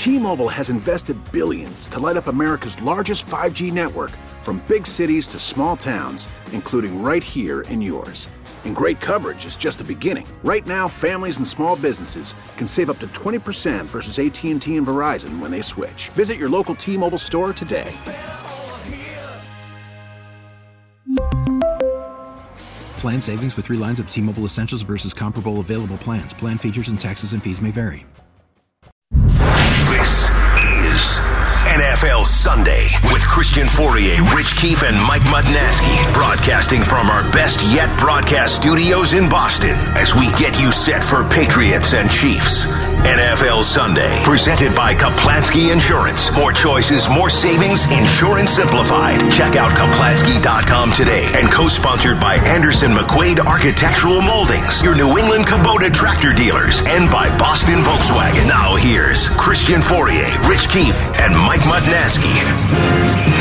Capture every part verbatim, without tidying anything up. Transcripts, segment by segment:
T-Mobile has invested billions to light up America's largest five G network, from big cities to small towns, including right here in yours. And great coverage is just the beginning. Right now, families and small businesses can save up to twenty percent versus A T and T and Verizon when they switch. Visit your local T-Mobile store today. Plan savings with three lines of T-Mobile Essentials versus comparable available plans. Plan features and taxes and fees may vary. This is N F L Sunday with Christian Fauria, Rich Keefe, and Mike Mudnansky, broadcasting from our best yet broadcast studios in Boston as we get you set for Patriots and Chiefs. N F L Sunday, presented by Kaplansky Insurance. More choices, more savings, insurance simplified. Check out Kaplansky dot com today. And co-sponsored by Anderson McQuaid Architectural Moldings, your New England Kubota tractor dealers, and by Boston Volkswagen. Now here's Christian Fauria, Rich Keefe, and Mike Mudnansky.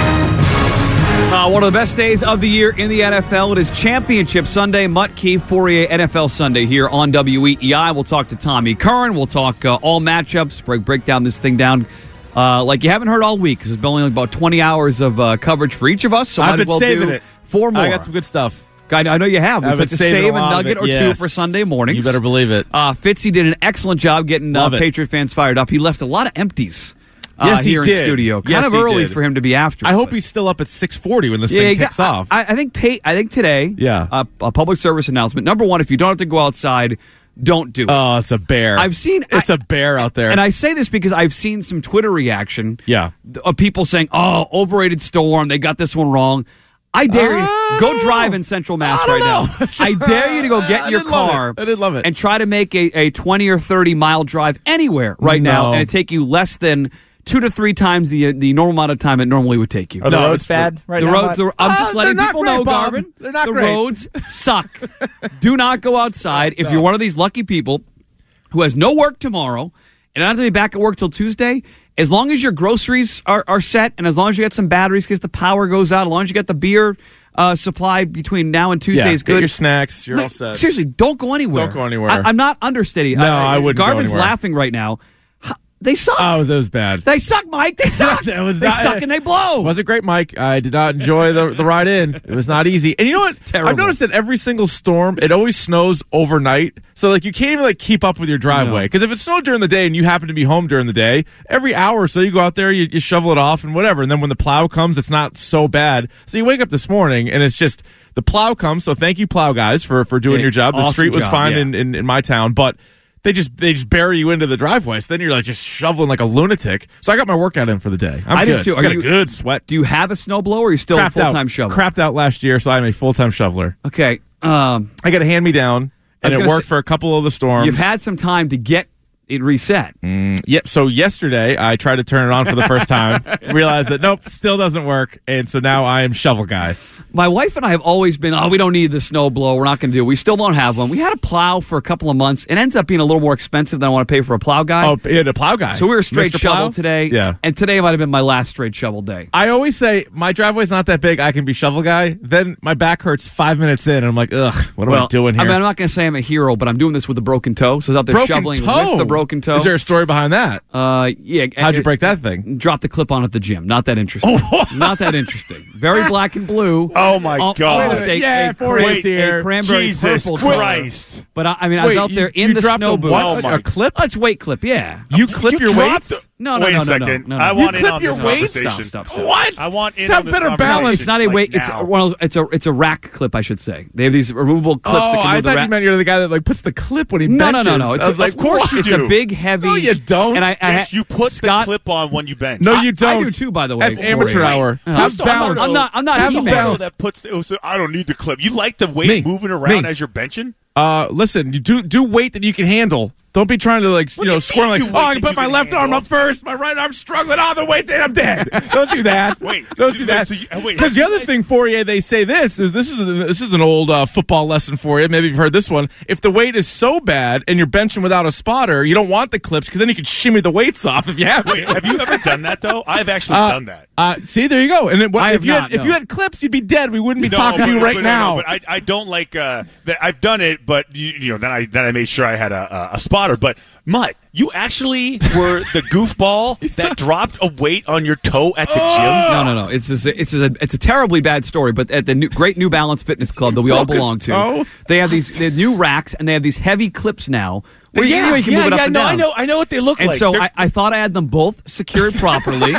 Uh, one of the best days of the year in the N F L. It is Championship Sunday. Mutt, Keefe, Fauria, N F L Sunday here on W E E I. We'll talk to Tommy Curran. We'll talk uh, all matchups, break, break down this thing down uh, like you haven't heard all week, because there's been only about twenty hours of uh, coverage for each of us. So I've might been as well saving do it. four more. I got some good stuff. I know you have. We'd like to save a nugget or yes. two for Sunday mornings. You better believe it. Uh, Fitzy did an excellent job getting uh, Patriot fans fired up. He left a lot of empties. Uh, yes, here he did. in studio, kind yes, of early did. for him to be after. I hope but. he's still up at six forty when this yeah, thing got, kicks off. I, I think. Pay, I think today. Yeah. Uh, a public service announcement. Number one, if you don't have to go outside, don't do it. Oh, it's a bear. I've seen it's I, a bear out there, and I say this because I've seen some Twitter reaction. Yeah. Of people saying, "Oh, overrated storm. They got this one wrong." I dare you uh, go drive in Central Mass right know. now. I dare you to go get I your didn't love car. it. I didn't love it. And try to make a, a twenty or thirty mile drive anywhere right No. now, and it take you less than two to three times the the normal amount of time it normally would take you. Are the No, roads it's bad right the now? roads, the, I'm just Uh, letting they're not people great, know, Bob. Garvin. They're not the great. roads suck. Do not go outside if No. you're one of these lucky people who has no work tomorrow and not have to be back at work till Tuesday. As long as your groceries are, are set, and as long as you get some batteries because the power goes out, as long as you get the beer uh, supply between now and Tuesday yeah, is get good. your snacks. You're Like, all set. Seriously, don't go anywhere. Don't go anywhere. I, I'm not understating. No, I wouldn't go Garvin's anywhere. laughing right now. How- They suck. Oh, that was bad. They suck, Mike. They suck. That was they not- suck and they blow. Was it great, Mike? I did not enjoy the the ride in. It was not easy. And you know what? Terrible. I've noticed that every single storm, it always snows overnight. So like you can't even like keep up with your driveway. Because if it snowed during the day and you happen to be home during the day, every hour or so you go out there, you, you shovel it off and whatever. And then when the plow comes, it's not so bad. So you wake up this morning and it's just the plow comes. So thank you, plow guys, for for doing Yeah, your job. The awesome street was job, fine yeah. in, in in my town, but. They just they just bury you into the driveway. So then you're like just shoveling like a lunatic. So I got my workout in for the day. I'm I good. did too. Are got you- a good sweat. Do you have a snowblower or are you still a Crapped full-time out. shoveler? Crapped out last year, so I'm a full time shoveler. Okay. Um, I got a hand me down, I was and it gonna worked say- for a couple of the storms. you've had some time to get it reset. Yep. So yesterday I tried to turn it on for the first time, realized that nope, still doesn't work, and so now I am shovel guy. My wife and I have always been, oh, we don't need the snow blower. We're not going to do it. We still don't have one. We had a plow for a couple of months. It ends up being a little more expensive than I want to pay for a plow guy. Oh, yeah, the plow guy. So we were straight Mister shovel Plow? today. Yeah. And today might have been my last straight shovel day. I always say my driveway's not that big. I can be shovel guy. Then my back hurts five minutes in, and I'm like, ugh, what am I doing here? I mean, I'm not going to say I'm a hero, but I'm doing this with a broken toe. So I was out there broken shoveling toe. with the broken toe. Is there a story behind that? Uh, yeah. How'd you it- break that thing? Drop the clip on at the gym. Not that interesting. Not that interesting. Very black and blue. Oh, my Al- God. Almost a, Yeah, a, four cra- A's here. a cranberry Jesus purple color. Christ. But I, I mean, I was Wait, out there you- in you the dropped snow a booth. what? Oh, my- a clip? Oh, it's weight clip, yeah. You clip You your dropped weights? the- No, no, Wait no, a no, no, second. no, no. I You want in clip on your this weights? conversation. Stop, stop, stop. What? I want in Have on this better conversation, balance. It's not a like, weight. It's now. one of those, it's a it's a rack clip, I should say. They have these removable clips Oh, that can I move the thought rack. you meant you're the guy that like puts the clip when he no, benches. no, no, no. It's I was a, like, of course what? you it's do. a big, heavy. No, you don't. And I, I Yes, you put Scott, the clip on when you bench. No, I- you don't. I do too, by the way. That's amateur Wait. hour. Uh, Have Who's the balance. hardo? I'm not- I'm not Have He-Man. balance. that puts. Oh, so I don't need the clip. You like the weight Me. moving around Me. as you're benching? Uh, listen, you do do weight that you can handle. Don't be trying to like What you do know you squirm mean like do oh weight I can that put you my can left arm handle? up first, my right arm struggling. Oh, the weight's in, I'm dead. Don't do that. Wait, don't do that. so you- wait, Because the other thing for you, they say this is this is a, this is an old uh, football lesson for you. Maybe you've heard this one. If the weight is so bad and you're benching without a spotter, you don't want the clips because then you can shimmy the weights off if you have. Wait, to. have you ever done that though? I've actually Uh, done that. Uh, see, there you go. And then, what, I if have you not, had, if no. you had clips, you'd be dead. We wouldn't be No, talking but- to you but- right but now. No, no, but I, I don't like uh, that. I've done it, but you, you know, then I then I made sure I had a, a spot daughter. But Mutt, you actually were the goofball that dropped a weight on your toe at the Oh. gym. No, no, no. It's just, it's just a, it's a terribly bad story. But at the new, Great New Balance Fitness Club that we all Broke his belong to, toe? they have these they have new racks and they have these heavy clips now. Where you, yeah, you know you can yeah, move it up yeah, and no, down. I know, I know what they look And like. so They're- I, I thought I had them both secured properly.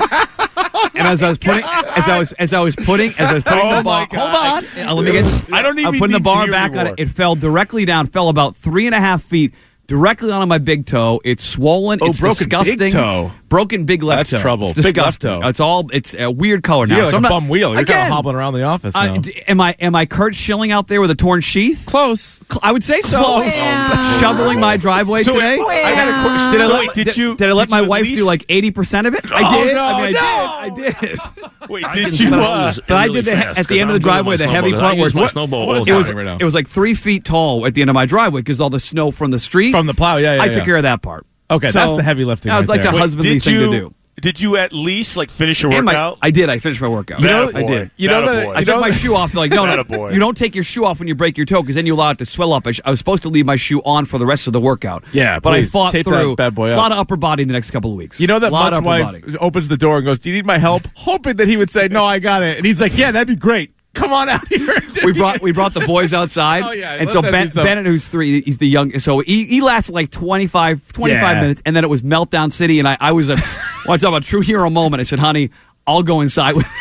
And as I was putting, as I was, as I was putting, as I was putting Oh the bar, my God. hold on, Uh, let me get. I don't even I'm putting the need to bar hear back on anymore. it. It fell directly down, fell about three and a half feet. Directly onto my big toe. It's swollen. Oh, it's broken big disgusting. toe. Broken big left That's toe. trouble. It's Big left disgusting. toe. It's all. It's a weird color now. You're So like I'm a not, bum wheel. You're kind again, of hobbling around the office uh, now. d- am I? Am I Kurt Schilling out there with a torn sheath? Close. Cl- I would say so. Close. Shoveling my driveway So today. wait, I got a question. Did I So let, wait, did did, you- did I let did my you at wife least- do like eighty percent of it? I Oh, did. no, I mean, no. I did. I did. Wait, did you? Uh, But I did the, at the end of the driveway, the heavy part where it's What- what is it was happening right now? it was like three feet tall at the end of my driveway because all the snow from the street From the plow, yeah, yeah, I yeah. took care of that part. Okay, So, that's the heavy lifting That was right like there. a Wait, husbandly did thing you? to do. Did you at least like finish your And my- workout? I did. I finished my workout. You know- I did. You know Atta that- boy. I you took know my that- shoe off. They're like, no, no, Attaboy. you don't take your shoe off when you break your toe because then you allow it to swell up. I, sh- I was supposed to leave my shoe on for the rest of the workout. Yeah, but I please, fought tape that through bad boy a up. lot of upper body in the next couple of weeks. You know that a lot Mutt's of upper wife body. opens the door and goes, "Do you need my help?" Hoping that he would say, "No, I got it," and he's like, "Yeah, that'd be great. Come on out here." we brought we brought the boys outside. Oh, yeah, and let so that ben, be some- Bennett, who's three, he's the young. So he, he lasted like twenty-five, twenty-five Yeah. minutes, and then it was meltdown city. And I, I was a, well, I talk about a true hero moment. I said, "Honey, I'll go inside with."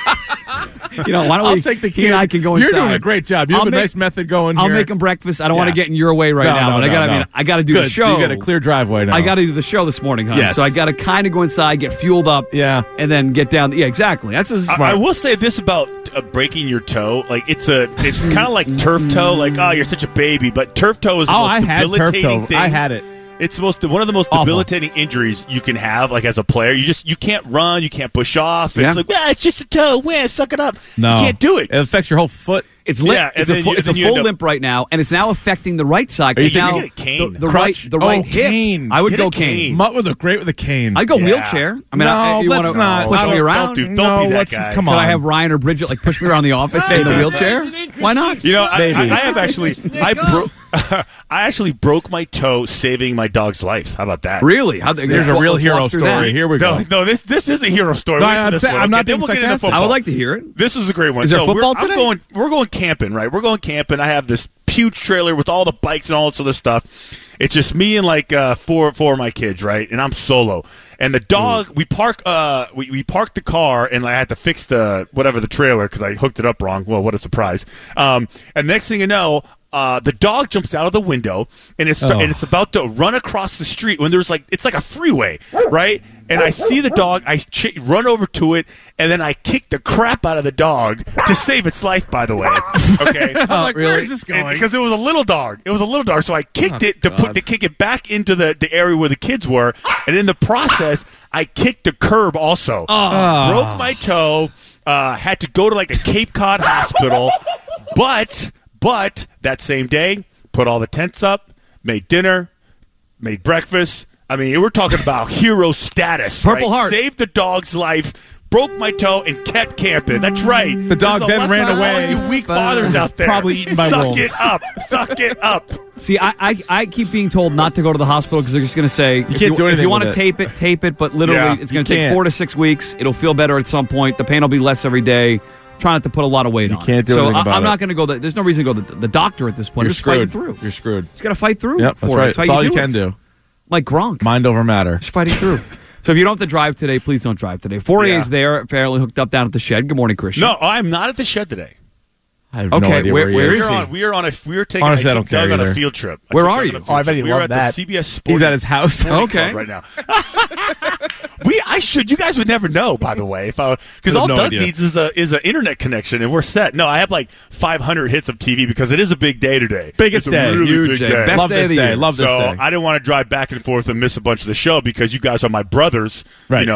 You know, why don't I'll we? take the he kid. and I can go You're inside. doing a great job. You I'll have a make- nice method going I'll here. make him breakfast. I don't want to Yeah. get in your way right No, now, no, but I no, got. to I no. mean, I got to do Good, the so show. you got a clear driveway now. I got to do the show this morning, huh? Yes. So I got to kind of go inside, get fueled up, Yeah. and then get down. Yeah, exactly. That's just I, smart. I will say this about uh, breaking your toe. Like it's a, it's kind of like turf toe. Like oh, you're such a baby, but turf toe is the Oh, most I had turf debilitating toe. thing. I had it. It's most one of the most Awful. debilitating injuries you can have. Like as a player, you just you can't run, you can't push off. It's Yeah. like yeah, it's just a toe. Where suck it up. No, You can't do it. It affects your whole foot. It's limp. Yeah, and it's a, then fu- you- it's a then you full end up- limp right now, and it's now affecting the right side. Are you Now thinking get a cane? the, the Crutch? right, the right Oh, hip. cane. I would Get go a cane. Mutt would look great with a cane. I'd go Yeah. wheelchair. I mean, No, I, you let's wanna not. push No, me don't around. do- don't No, be that let's- guy. come Could I on. have Ryan or Bridget like push me around the office in the wheelchair? Why not? You know, I, Baby. I, I have actually, I broke, I actually broke my toe saving my dog's life. How about that? Really? How, Here's a real hero story. Here we go. No, no, this this is a hero story. No, Wait for I'm this saying- one, I'm okay? not Then being we'll get into sarcastic. football. I would like to hear it. This is a great one. Is there so football we're, today? I'm going, we're going camping, right? We're going camping. I have this huge trailer with all the bikes and all this other stuff. It's just me and like uh, four four of my kids, right? And I'm solo. And the dog, we park uh, we, we parked the car, and I had to fix the whatever the trailer because I hooked it up wrong. Well, what a surprise! Um, and next thing you know. Uh, the dog jumps out of the window and it's Oh. and it's about to run across the street when there's like it's like a freeway, right? And I see the dog, I ch- run over to it, and then I kick the crap out of the dog to save its life. By the way, okay. I'm like, really? where is this going? And- because it was a little dog. It was a little dog, so I kicked it to put to kick it back into the, the area where the kids were, and in the process, I kicked the curb also. Broke my toe. Uh, had to go to like a Cape Cod hospital, but but that same day, put all the tents up, made dinner, made breakfast. I mean, we're talking about hero status. Purple right? Heart. Saved the dog's life. Broke my toe and kept camping. That's right. The dog There's a then lesson ran to all away. You weak fathers out there, Probably eaten by Suck wolves. it up. Suck it up. See, I, I I keep being told not to go to the hospital because they're just going to say you if can't you, do if anything you want to with it. tape it, tape it. But literally, Yeah, it's going you to take can't. four to six weeks. It'll feel better at some point. The pain will be less every day. Try not to put a lot of weight You on. can't it. do so anything I, about I'm it. not going to go. The, there's no reason to go to the, the doctor at this point. You're Just fighting screwed. through. You're screwed. He's got to fight through. Yep, that's for it. right. That's, how That's all you do can it. do. Like Gronk. Mind over matter. Just fighting through. So if you don't have to drive today, please don't drive today. four A Yeah. is there, apparently hooked up down at the shed. Good morning, Christian. No, I'm not at the shed today. I have Okay, no idea where- where, he where is. is We he? are on. We are on a. We are taking. Honestly, I I don't took Doug care on a either. field trip. I Where took are Doug you? on a field Oh, I bet trip. he'd We are love at that. the C B S Sporting He's at his house. Okay. Club right now. we. I should. You guys would never know. By the way, if I because I have all no Doug idea. needs is a is an internet connection, and we're set. No, I have like five hundred hits of T V because it is a big day today. Biggest It's a day. really Huge big day. day. Best Love day of this the day. year. Love this so day. I didn't want to drive back and forth and miss a bunch of the show because you guys are my brothers. Right. You know.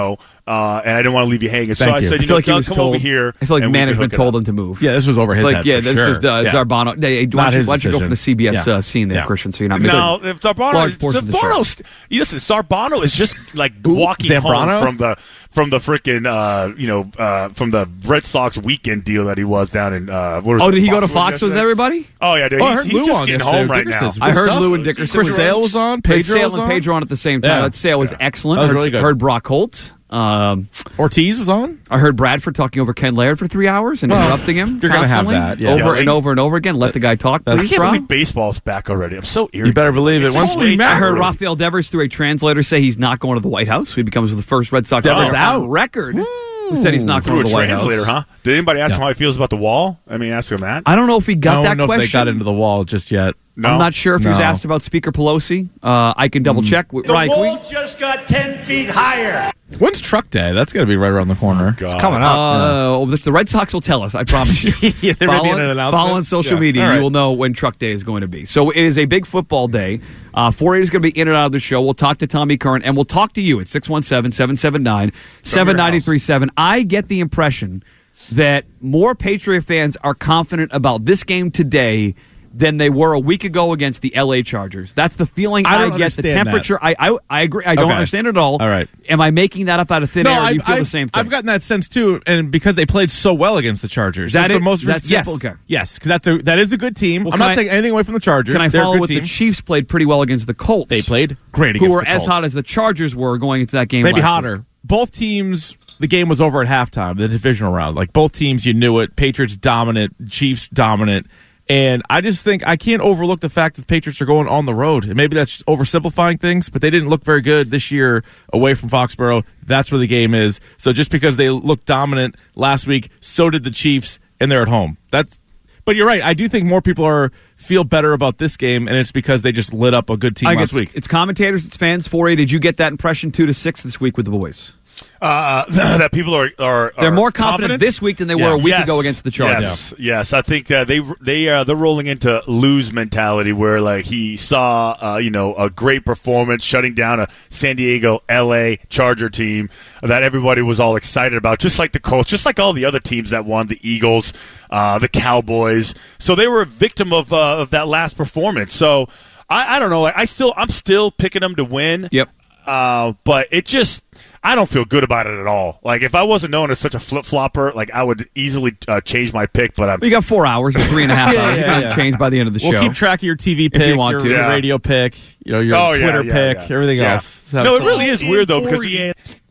Uh, and I didn't want to leave you hanging. So Thank I you. said, I you feel know, like he Doug, was come told. over here. I feel like and we can management hook it told up. him to move. Yeah, this was over his like, head. yeah, for this sure. was uh, yeah. Zarbano. Hey, why, Not don't you, his why don't you go for decision. the C B S Yeah. uh, scene there, Yeah. Christian? So you're not No, making if Zarbano, large portion of the show. Zarbano's, listen, Zarbano is just like walking Zambrano? home from the from the freaking uh, you know uh, from the Red Sox weekend deal that he was down in. Uh, what was Oh, it, did he go to Foxwoods Fox with yesterday? everybody? Oh yeah, dude. Oh, I he's heard he's Lou just on getting yesterday. home right Dickerson. now. Good I heard stuff. Lou and Dickerson. Chris were- Sale was on. Chris Pedro Sale was and on. Pedro on at the same time. Yeah. That Sale was excellent. That was heard, really good. heard Brock Holt. Um, Ortiz was on. I heard Bradford talking over Ken Laird for three hours and Well, interrupting him. you're gonna have constantly, that, yeah. over Yeah, and they- over and over again. Let the guy talk, That's- I please, can't Rob. believe baseball's back already. I'm so irritated. You better believe it. It's Once just we late met- I heard already. Rafael Devers through a translator say he's not going to the White House. He becomes the first Red Sox Devers player out. on record who said he's not Through going a to the White translator, House. huh? Did anybody ask him how he feels about the wall? I mean, ask him that. I don't know if he I got don't that know question. if they got into the wall just yet. No? I'm not sure if he was No. asked about Speaker Pelosi. Uh, I can double check. The Ryan, can we- wall just got ten feet higher. When's Truck Day? That's going to be right around the corner. God. Coming up. Uh, the- the Red Sox will tell us. I promise you. Yeah, there may be follow, an announcement. follow on social Yeah. media. All right. You will know when Truck Day is going to be. So it is a big football day. Uh, four eighty is going to be in and out of the show. We'll talk to Tommy Curran, and we'll talk to you at six one seven, seven seven nine, seven nine three seven. I get the impression that more Patriot fans are confident about this game today than they were a week ago against the L A Chargers. That's the feeling I I, don't get. The understand temperature. I, I I agree. I don't Okay. understand it at all. All right. Am I making that up out of thin No, air? Or do I've, you feel I've, the same thing? I've gotten that sense too, and because they played so well against the Chargers, That that's it? the most. That's yes, simple? Okay. yes, because that's a that is a good team. Well, I'm can not I- taking anything away from the Chargers. Can I They're a follow good with team. the Chiefs played pretty well against the Colts? They played great against who were the as Colts. hot as the Chargers were going into that game. maybe last hotter. week. Both teams. The game was over at halftime. The divisional round, like both teams, you knew it. Patriots dominant, Chiefs dominant. And I just think I can't overlook the fact that the Patriots are going on the road. And maybe that's just oversimplifying things, but they didn't look very good this year away from Foxborough. That's where the game is. So just because they looked dominant last week, so did the Chiefs, and they're at home. That's. But you're right. I do think more people are feel better about this game, and it's because they just lit up a good team I last guess week. it's commentators, it's fans. four A, did you get that impression two to six this week with the boys? Uh, that people are are, They're are more confident, this week than they were a week Yes. ago against the Chargers. Yes, yes. I think uh, they they uh, they're rolling into lose mentality where like he saw uh, you know a great performance shutting down a San Diego L A Charger team that everybody was all excited about, just like the Colts, just like all the other teams that won, the Eagles, uh, the Cowboys. So they were a victim of uh, of that last performance. So I, I don't know. Like I still I'm still picking them to win. Yep. Uh, but it just, I don't feel good about it at all. Like, if I wasn't known as such a flip flopper, like I would easily uh, change my pick. But I'm, We got four hours or three and a half Yeah, hours. yeah, You can yeah. change by the end of the We'll show. keep track of your T V pick, you want your, to. your Yeah. radio pick, you know, your Oh, yeah, Twitter yeah, pick, yeah. everything Yeah. else. So No, it it's- really is weird though because it,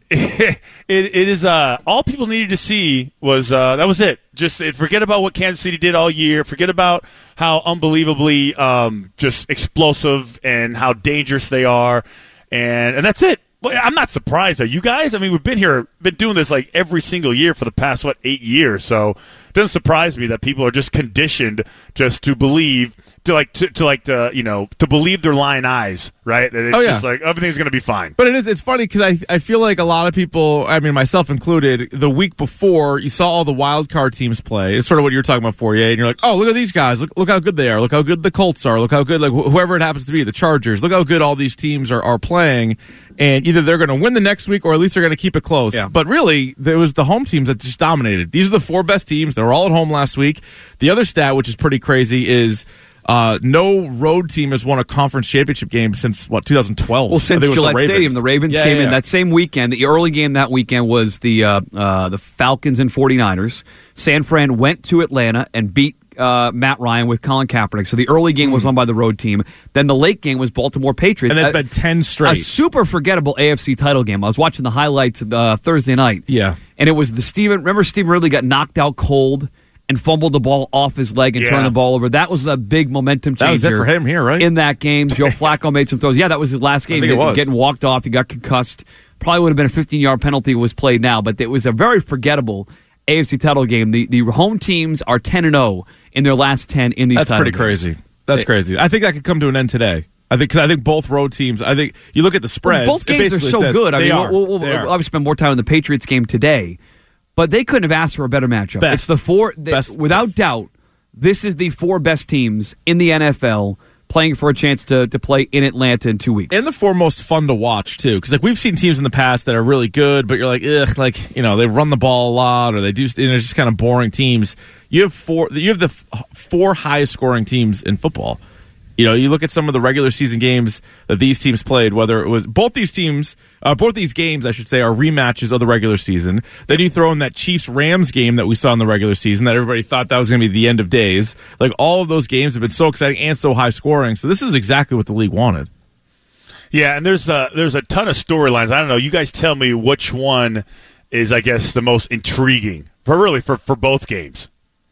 it it is uh all people needed to see was uh that was it. Just it, forget about what Kansas City did all year. Forget about how unbelievably um just explosive and how dangerous they are, and and that's it. Well, I'm not surprised though. You guys, I mean, we've been here, been doing this like every single year for the past what eight years. So it doesn't surprise me that people are just conditioned just to believe, to like, to, to like, to you know, to believe their lying eyes, right? And it's Oh, yeah. just like everything's going to be fine. But it is. It's funny because I I feel like a lot of people, I mean myself included, the week before you saw all the wild card teams play. It's sort of what you were talking about, Fourier, and you're like, oh, look at these guys. Look look how good they are. Look how good the Colts are. Look how good like wh- whoever it happens to be, the Chargers. Look how good all these teams are are playing. And either they're going to win the next week or at least they're going to keep it close. Yeah. But really, there was the home teams that just dominated. These are the four best teams. They were all at home last week. The other stat, which is pretty crazy, is uh, no road team has won a conference championship game since, what, two thousand twelve? Well, I since think it was the Gillette Ravens. Stadium, the Ravens Yeah, came yeah, in yeah. that same weekend. The early game that weekend was the uh, uh, the Falcons and 49ers. San Fran went to Atlanta and beat uh, Matt Ryan with Colin Kaepernick. So the early game was won by the road team. Then the late game was Baltimore Patriots. And it's A- been ten a straight. super forgettable A F C title game. I was watching the highlights uh, Thursday night. Yeah. And it was the Steven, remember Steven Ridley got knocked out cold and fumbled the ball off his leg and Yeah. turned the ball over. That was the big momentum changer. That was it for him here, right? In that game, Joe Flacco made some throws. Yeah, that was his last game. think it was. Getting walked off, he got concussed. Probably would have been a fifteen-yard penalty was played now, but it was a very forgettable A F C title game. The the home teams are ten and oh in their last ten in these That's title pretty games. crazy. That's They- crazy. I think that could come to an end today. I think because I think both road teams. I think you look at the Well, spreads. both it games are basically so says good. I they mean, are. we'll, we'll, They we'll are. obviously spend more time on the Patriots game today, but they couldn't have asked for a better matchup. Best. It's the four, the, Best. without doubt, this is the four best teams in the N F L playing for a chance to to play in Atlanta in two weeks. And the four most fun to watch, too. Because like we've seen teams in the past that are really good, but you're like, ugh, like, you know, they run the ball a lot or they do, you know, just kind of boring teams. You have four, you have the f- four highest scoring teams in football. You know, you look at some of the regular season games that these teams played, whether it was both these teams, uh, both these games, I should say, are rematches of the regular season. Then you throw in that Chiefs-Rams game that we saw in the regular season that everybody thought that was going to be the end of days. Like, all of those games have been so exciting and so high scoring. So this is exactly what the league wanted. Yeah, and there's a, there's a ton of storylines. I don't know. You guys tell me which one is, I guess, the most intriguing for really for, for both games.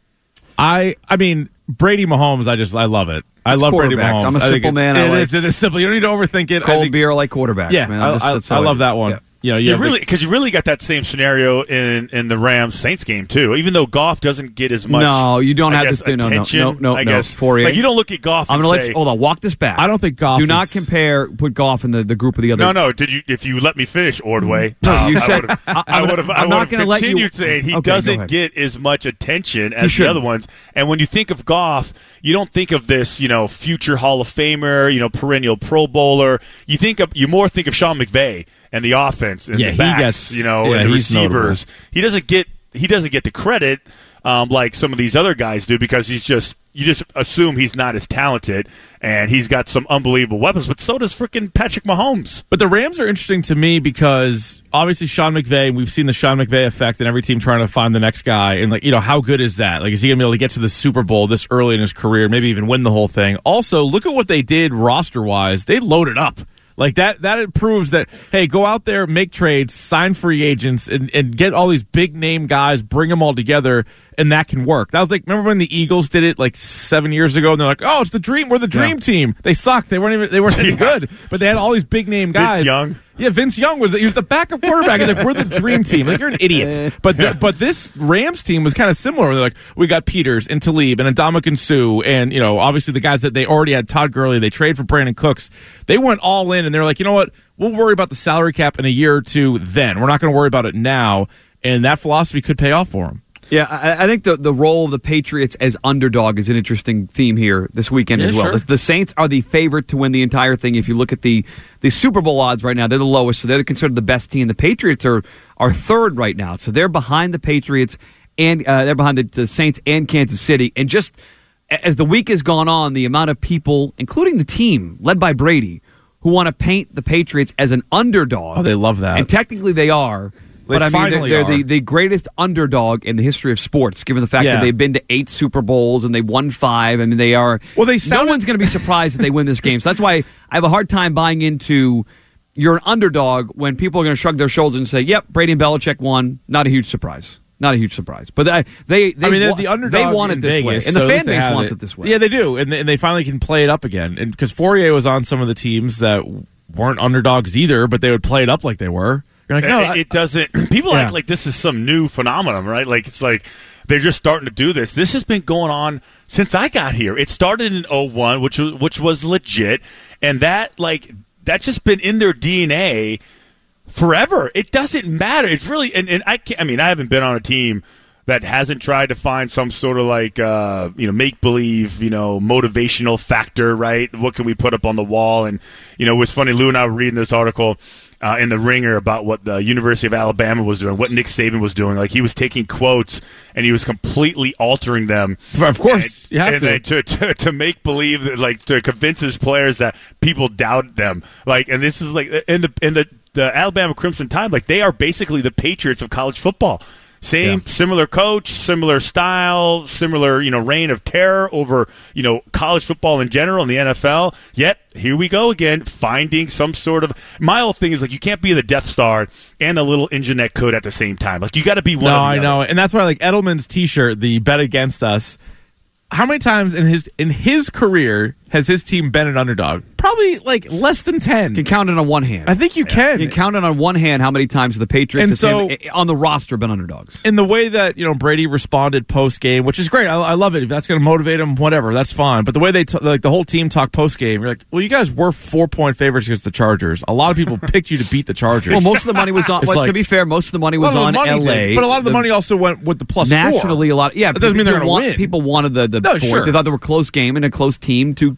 I I mean, Brady Mahomes, I just I love it. I It's love Brady quarterbacks. Mahomes. I'm a I think simple it's- man. I It like is. It is simple. You don't need to overthink it. I cold think- beer like quarterbacks. Yeah, man. I, Just- I, that's I how love it that is. one. Yeah. You know, you You have really the- because you really got that same scenario in, in the Rams Saints game too. Even though Goff doesn't get as much, No, you don't I have guess, this. No, no, attention. no, no, I no. guess Fourier. like you don't look at Goff. I'm and going to say, let you, hold on. Walk this back. I don't think Goff Do is- not compare. Put Goff in the, the group of the other. No, no. Did you? If you let me finish, Ordway, No, um, you I said- would've- I- I I'm would have. not- I I'm would not have gonna let you- continued saying he Okay, go doesn't ahead. get as much attention as the shouldn't. other ones. And when you think of Goff, you don't think of this, you know, future Hall of Famer, you know, perennial Pro Bowler. You think of you more think of Sean McVay and the offense and Yeah, the he backs, gets- you know, yeah, and the he's receivers. He doesn't get he doesn't get the credit um, like some of these other guys do because he's just you just assume he's not as talented and he's got some unbelievable weapons. But so does freaking Patrick Mahomes. But the Rams are interesting to me because obviously Sean McVay, we've seen the Sean McVay effect and every team trying to find the next guy. And, like, you know, how good is that? Like, is he going to be able to get to the Super Bowl this early in his career, maybe even win the whole thing? Also, look at what they did roster-wise. They loaded up. Like, that that proves that, hey, go out there, make trades, sign free agents, and, and get all these big-name guys, bring them all together, and that can work. That was like, remember when the Eagles did it like seven years ago, and they're like, oh, it's the dream, we're the dream Yeah. team. They sucked. They weren't even, they weren't any Yeah. good, but they had all these big-name guys. Vince Young. Yeah, Vince Young was he was the backup quarterback. He's like, we're the dream team. Like, you're an idiot. But the, but this Rams team was kind of similar. They're like, we got Peters and Talib and Ndamukong Suh, and you know, obviously the guys that they already had, Todd Gurley. They traded for Brandon Cooks. They went all in, and they're like, you know what? We'll worry about the salary cap in a year or two. Then we're not going to worry about it now. And that philosophy could pay off for them. Yeah, I, I think the, the role of the Patriots as underdog is an interesting theme here this weekend Yeah, as well. sure. The, the Saints are the favorite to win the entire thing. If you look at the, the Super Bowl odds right now, they're the lowest, so they're considered the best team. The Patriots are are third right now, so they're behind the Patriots and uh, they're behind the, the Saints and Kansas City. And just as the week has gone on, the amount of people, including the team led by Brady, who want to paint the Patriots as an underdog. Oh, they love that. And technically they are. They But I mean, they're, finally they're are. the, the greatest underdog in the history of sports, given the fact Yeah. that they've been to eight Super Bowls and they won five. I mean, they are. Well, they no sounded- one's going to be surprised that they win this game. So that's why I have a hard time buying into you're an underdog when people are going to shrug their shoulders and say, "Yep, Brady and Belichick won." Not a huge surprise. Not a huge surprise. But they they they, I mean, they're wa- the underdog. they want it in this Vegas, way, and so the at fan least they base have wants it this way. Yeah, they do, and they, and they finally can play it up again. And because Fourier was on some of the teams that weren't underdogs either, but they would play it up like they were. You're like, no, it, I- it doesn't. People Yeah. act like this is some new phenomenon, right? Like it's like they're just starting to do this. This has been going on since I got here. It started in oh one, which was which was legit, and that like that's just been in their D N A forever. It doesn't matter. It's really and, and I can't. I mean, I haven't been on a team that hasn't tried to find some sort of like uh, you know make believe you know motivational factor, right? What can we put up on the wall? And you know, it's funny. Lou and I were reading this article. Uh, in the Ringer about what the University of Alabama was doing, what Nick Saban was doing. Like he was taking quotes and he was completely altering them. Of course, and, you have and to. then to, to to make believe that, like to convince his players that people doubt them. Like, and this is like in the in the the Alabama Crimson Tide. Like they are basically the Patriots of college football. Same, Yeah. similar coach, similar style, similar, you know, reign of terror over, you know, college football in general and the N F L. Yet, here we go again, finding some sort of. My whole thing is like you can't be the Death Star and the little engine that could at the same time. Like you got to be one. no, or the I other. know, and that's why like Edelman's T-shirt, the bet against us. How many times in his in his career has his team been an underdog? Probably like less than ten. You can count it on one hand. I think you can. You can count it on one hand how many times the Patriots And so- have been- on the roster have been underdogs. in the way that you know Brady responded post game, which is great. I, I love it. If that's going to motivate him, whatever, that's fine. But the way they t- like the whole team talked post game, you're like, well, you guys were four point favorites against the Chargers. A lot of people picked you to beat the Chargers. Well, most of the money was on. It's Well, like- to be fair, most of the money was Well, the on money L A. did, but a lot of the, money also went with the plus nationally four. a lot. Yeah, that doesn't mean they're people going want- to win. People wanted the the No, points. sure. They thought they were a close game and a close team. Two teams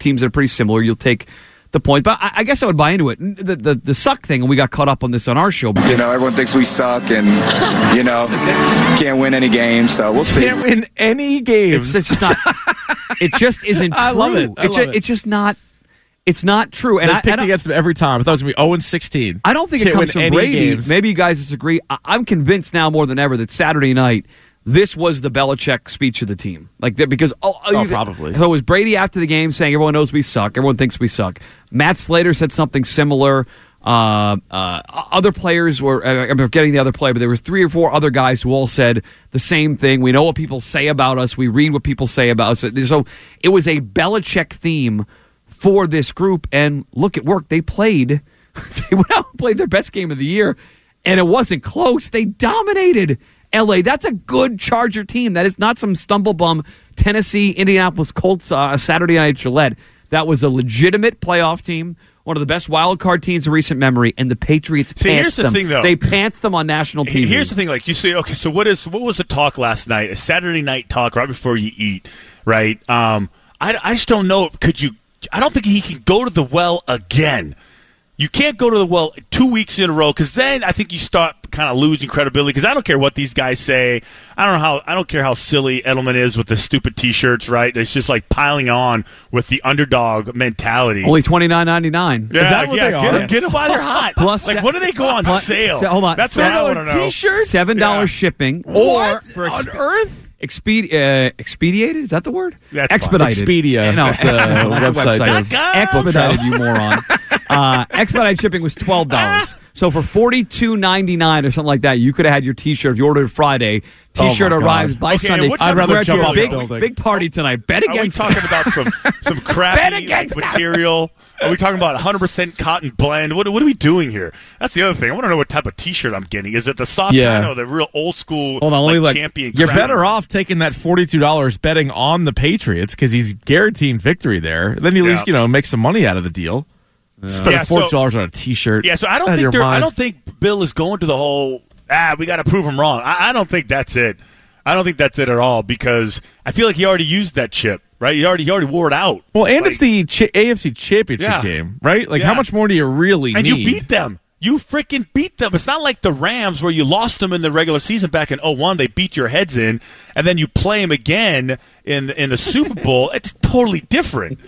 teams that are pretty similar, you'll take the point. But I, I guess I would buy into it. The, the the suck thing, and we got caught up on this on our show. You know, everyone thinks we suck, and you know, can't win any games. So we'll see. Can't win any games. It's, it's just not. It just isn't true. I love it. I It's, love just, it. it's just not. It's not true. And They I, picked I don't- against them every time. I thought it was going to be oh and sixteen. I don't think Can't it comes win from any Brady. games. Maybe you guys disagree. I, I'm convinced now more than ever that Saturday night, this was the Belichick speech of the team. Like that, because oh, Oh, you- probably. So it was Brady after the game saying everyone knows we suck. Everyone thinks we suck. Matt Slater said something similar. Uh, uh, other players were. Uh, I'm forgetting the other player, but there was three or four other guys who all said the same thing. We know what people say about us. We read what people say about us. So it was a Belichick theme for this group, and look, it worked. They played. They went out and played their best game of the year, and it wasn't close. They dominated L A. That's a good Charger team. That is not some stumblebum Tennessee, Indianapolis Colts uh, Saturday night at Gillette. That was a legitimate playoff team, one of the best wild card teams in recent memory, and the Patriots See, here's pantsed the them. thing, though. They pantsed them on national T V. Here's the thing, like you say, okay, so what is what was the talk last night? A Saturday night talk right before you eat, right? Um, I, I just don't know. Could you? I don't think he can go to the well again. You can't go to the well two weeks in a row because then I think you start kind of losing credibility. Because I don't care what these guys say. I don't know how. I don't care how silly Edelman is with the stupid T-shirts. Right? It's just like piling on with the underdog mentality. Only twenty-nine ninety-nine. Yeah, Is that what yeah, they get are? them, get them while they're hot. Plus- like, when do they go on plus- sale? so- hold on. That's what I want to know. T-shirts? Seven dollars Yeah. shipping, What or for on exp- earth? Expedi- uh, expedited? Is that the word? That's fine. expedited. Expedia. No, It's a that's website. Dot com. Expedited, you moron. Uh, expedited shipping was twelve dollars. So for forty-two ninety-nine or something like that, you could have had your T-shirt if you ordered it Friday. T-shirt Oh my God. arrives by Okay, Sunday. what type I'd rather We're at jump your off a big, building. big party tonight. Bet Are we against talking us. about some some Bet crappy against us. material? Are we talking about one hundred percent cotton blend? What, what are we doing here? That's the other thing. I want to know what type of T-shirt I'm getting. Is it the soft Yeah. kind or the real old school Hold on, let me like, look. champion? You're crap? better off taking that forty-two dollars betting on the Patriots because he's guaranteeing victory there. Then you at Yeah. least, you know, make some money out of the deal. Spend Yeah, so- forty dollars on a T-shirt. Yeah, so I don't Out of your think they're, I mind. don't think Bill is going to the whole ah we got to prove him wrong. I, I don't think that's it. I don't think that's it at all because I feel like he already used that chip, right? He already he already wore it out. Well, and Like- it's the Ch- A F C Championship Yeah. game, right? Like, Yeah. how much more do you really And need? you beat them. You freaking beat them. It's not like the Rams where you lost them in the regular season back in oh one. They beat your heads in, and then you play them again in in the Super Bowl. It's totally different.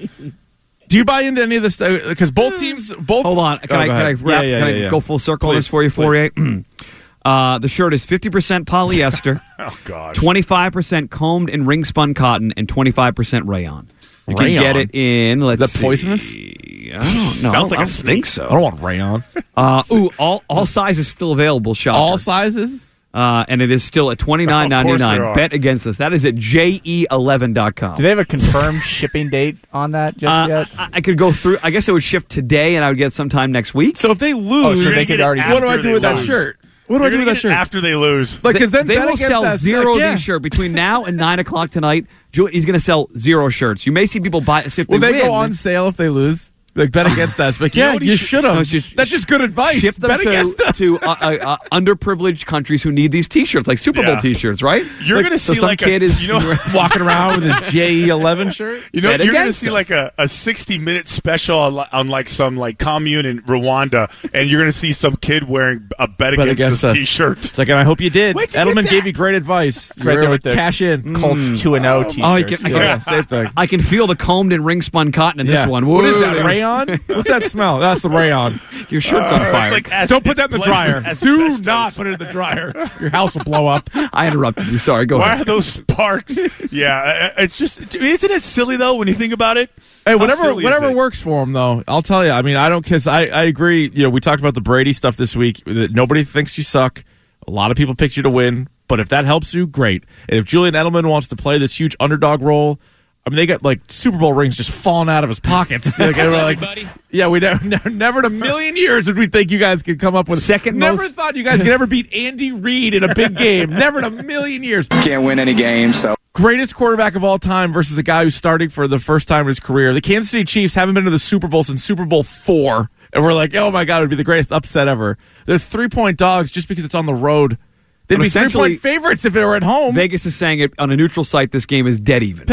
Do you buy into any of this? Because both teams, both. Hold on. Can Oh, I, go can I ahead. wrap? Yeah, yeah, can I yeah, yeah. go full circle on Please, this for you, please. Fourier? uh, the shirt is fifty percent polyester, Oh God. twenty-five percent combed and ring spun cotton, and twenty-five percent rayon. You Rayon? can get it in. Let's Is that see. poisonous? I don't know. Sounds I don't, like I a don't snake. think so. I don't want rayon. Uh, ooh, all all sizes still available. Shopper. All sizes. uh, and it is still at twenty-nine Of course there ninety-nine. are. Bet against us. That is at J E eleven dot com. Do they have a confirmed shipping date on that just Uh, yet? I, I could go through. I guess it would ship today, and I would get it sometime next week. So if they lose, Oh, so You're they gonna could get it already- after what do I they do with that lose. shirt? What do You're I do gonna with that get it shirt? after they lose? Like, because then they bet will against sell us, zero like, yeah. of these shirts between now and nine o'clock tonight. Ju- He's going to sell zero shirts. You may see people buy. So if Will they, they win, go on sale if they lose? Like, bet against us. But You know yeah, what he you should- should No, have. it's just- That's just good advice. ship them bet to, against us. to uh, uh, uh, underprivileged countries who need these T-shirts, like Super Bowl Yeah. T-shirts, right? You're Like, gonna so see some like kid a, is you know, walking around with his J E eleven shirt. You know, Bet you're going to against see us. like a, a sixty minute special on, li- on like some like commune in Rwanda, and you're going to see some kid wearing a bet, Bet against, against us us. T-shirt. It's like, and I hope you did. Where'd you get Edelman that? gave you great advice. right You're there able with to the cash in. Colts two and oh t-shirts. Oh, I can, I, can, Yeah, same thing. I can feel the combed and ring spun cotton in Yeah. this one. What is Whoa. that? Rayon? What's that smell? That's the rayon. Your shirt's on It's fire. like as- Don't put that in the it's dryer. blended Do asbestos. not put it in the dryer. Your house will blow up. I interrupted you. Sorry. Go Why ahead. are those sparks? yeah, uh, it's just isn't it silly though when you think about it? Hey, How whatever, silly is whatever it? works for him, though. I'll tell you. I mean, I don't kiss. I, I agree. You know, we talked about the Brady stuff this week. That nobody thinks you suck. A lot of people picked you to win. But if that helps you, great. And if Julian Edelman wants to play this huge underdog role, I mean, they got like Super Bowl rings just falling out of his pockets. Like, they were like, yeah, we never, never, never in a million years would we think you guys could come up with Second Never most- thought you guys could ever beat Andy Reid in a big game. Never in a million years. Can't win any games, so. Greatest quarterback of all time versus a guy who's starting for the first time in his career. The Kansas City Chiefs haven't been to the Super Bowl since Super Bowl four. And we're like, oh my God, it would be the greatest upset ever. They're three-point dogs just because it's on the road. They'd But be essentially, three-point favorites if they were at home. Vegas is saying it on a neutral site. This game is dead even. Pick them.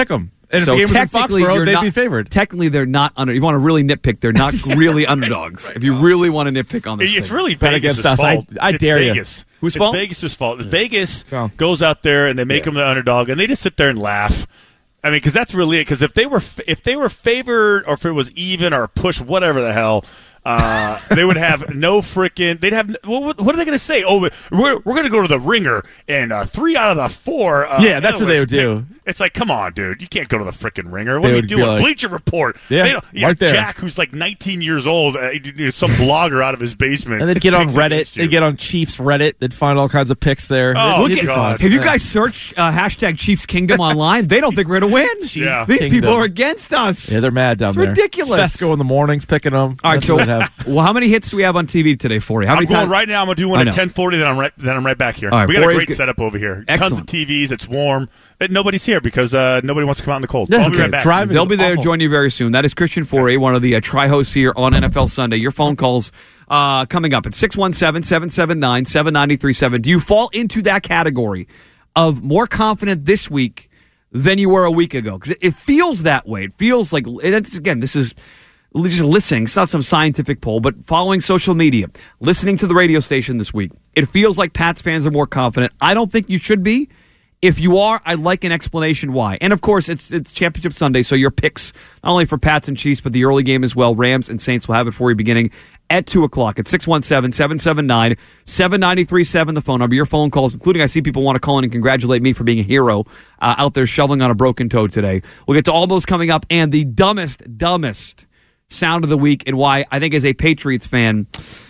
And so if the game was in technically, Foxborough, you're they'd not, be favored. Technically, they're not under. You want to really nitpick? They're not really underdogs. If you really want to nitpick on this, it's thing. really Bet Vegas' against us. fault. I- I it's dare you. Vegas. Whose it's fault? Vegas' fault. Vegas Oh. goes out there and they make them the underdog, and they just sit there and laugh. I mean, because that's really it. Because if they were if they were favored, or if it was even or a push, whatever the hell. Uh, they would have no freaking. They'd have. What, what are they going to say? Oh, we're we're going to go to the Ringer, and uh, three out of the four. Uh, Yeah, that's what they would do. It's like, come on, dude, you can't go to the freaking Ringer. What They are you would be doing? like- Bleacher Report. Yeah, They don't- yeah, right there. Jack, who's like nineteen years old, uh, you know, some blogger out of his basement, And they'd get on picks Reddit. against you. They'd get on Chiefs Reddit. They'd find all kinds of picks there. Oh, It'd look be at- fun. Have you Yeah. guys searched uh, hashtag Chiefs Kingdom online? They don't think we're going to win. Yeah. These Kingdom. people are against us. Yeah, they're mad down It's there. ridiculous. Fesco in the mornings picking them. All right, That's so what they'd have. well, how many hits do we have on T V today for you? How I'm many going times? right now. I'm gonna do one I at know. ten forty. Then I'm right. Then I'm right back here. All right, we got a Forey's great good. setup over here. Excellent. Tons of T Vs. It's warm. And nobody's here because uh, nobody wants to come out in the cold. Yeah, so I'll be okay. right back. Drive- They'll be there to awful. join you very soon. That is Christian Foray, one of the uh, tri-hosts here on N F L Sunday. Your phone calls uh, coming up at six one seven, seven seven nine, seven nine three seven. Do you fall into that category of more confident this week than you were a week ago? Because it, it feels that way. It feels like, and it's, again, this is just listening. It's not some scientific poll, but following social media, listening to the radio station this week, it feels like Pats fans are more confident. I don't think you should be. If you are, I'd like an explanation why. And, of course, it's it's Championship Sunday, so your picks, not only for Pats and Chiefs, but the early game as well. Rams and Saints will have it for you beginning at two o'clock at six one seven, seven seven nine, seven nine three seven, the phone number. Your phone calls, including I see people want to call in and congratulate me for being a hero uh, out there shoveling on a broken toe today. We'll get to all those coming up, and the dumbest, dumbest sound of the week, and why I think as a Patriots fan,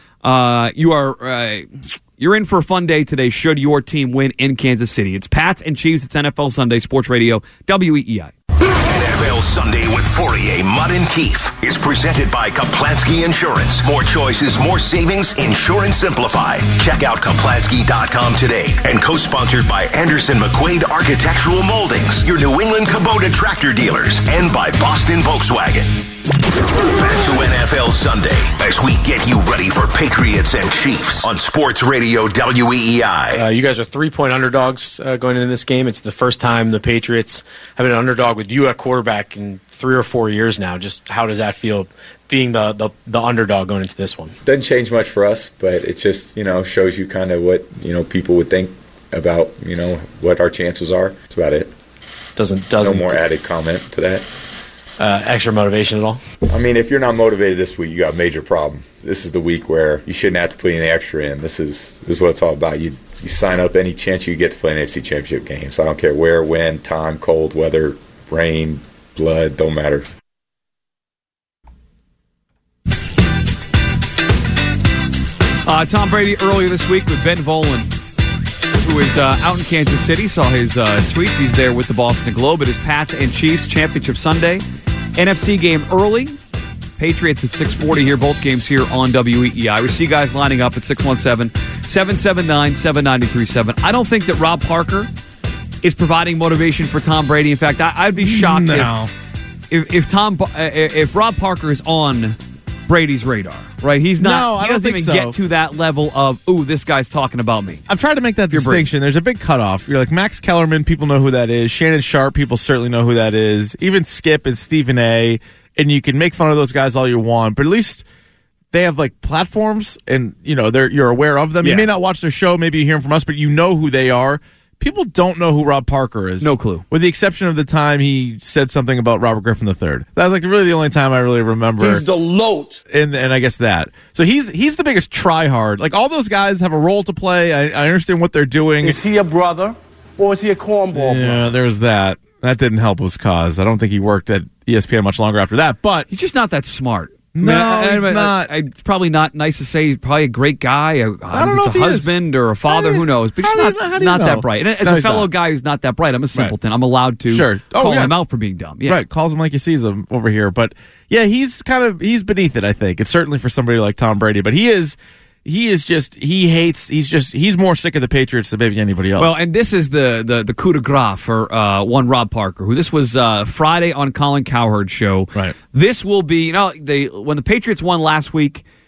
uh, you are... Uh, You're in for a fun day today should your team win in Kansas City. It's Pats and Chiefs. It's N F L Sunday, Sports Radio, W E E I. N F L Sunday with Fourier, Mudd, and Keefe is presented by Kaplansky Insurance. More choices, more savings, Insurance Simplified. Check out Kaplansky dot com today. And co-sponsored by Anderson McQuaid Architectural Moldings, your New England Kubota tractor dealers, and by Boston Volkswagen. Back to N F L Sunday as we get you ready for Patriots and Chiefs on Sports Radio W E E I. Uh, you guys are three-point underdogs uh, going into this game. It's the first time the Patriots have been an underdog with you at quarterback in three or four years now. Just how does that feel, being the, the, the underdog going into this one? Doesn't change much for us, but it just, you know, shows you kind of what, you know, people would think about, you know, what our chances are. That's about it. Doesn't doesn't No more added comment to that. uh, extra motivation at all? I mean, if you're not motivated this week, you got a major problem. This is the week where you shouldn't have to put any extra in. This is this is what it's all about. You you sign up any chance you get to play an A F C Championship game. So I don't care where, when, time, cold, weather, rain, blood, don't matter. Uh, Tom Brady earlier this week with Ben Volen, who is uh, out in Kansas City. Saw his uh, tweets. He's there with the Boston Globe. It is Pats and Chiefs Championship Sunday. N F C game early. Patriots at six forty here. Both games here on W E E I. We see you guys lining up at six one seven, seven seven nine, seven nine three seven. I don't think that Rob Parker is providing motivation for Tom Brady. In fact, I, I'd be shocked No. if, if if Tom uh, if Rob Parker is on Brady's radar. Right? He's not. No, I he don't doesn't think even so. get to that level of, ooh, this guy's talking about me. I've tried to make that You're distinction. There's a big cutoff. You're like Max Kellerman, people know who that is. Shannon Sharp, people certainly know who that is. Even Skip and Stephen A. And you can make fun of those guys all you want, but at least they have like platforms, and you know they're you're aware of them. Yeah. You may not watch their show, maybe you hear them from us, but you know who they are. People don't know who Rob Parker is. No clue. With the exception of the time he said something about Robert Griffin the third. That was like really the only time I really remember. He's the loat. And and I guess that. So he's he's the biggest tryhard. Like all those guys have a role to play. I, I understand what they're doing. Is he a brother or is he a cornball Yeah, brother? there's that. That didn't help his cause. I don't think he worked at E S P N much longer after that. But He's just not that smart. No, I he's I, not. I, it's probably not nice to say he's probably a great guy. A, I don't know he's if a he is. husband or a father, How do you- who knows? But he's how do you not, know- how do you not that know? bright. And as No, a he's fellow not. guy who's not that bright, I'm a simpleton. I'm allowed to Sure. Oh, call yeah. him out for being dumb. Yeah. Right, calls him like he sees him over here. But yeah, he's kind of he's beneath it, I think. It's certainly for somebody like Tom Brady, but he is he is just he hates he's just he's more sick of the Patriots than maybe anybody else. Well, and this is the the, the coup de grace for uh, one Rob Parker, who this was uh, Friday on Colin Cowherd's show. Right. This will be, you know, they when the Patriots won last week,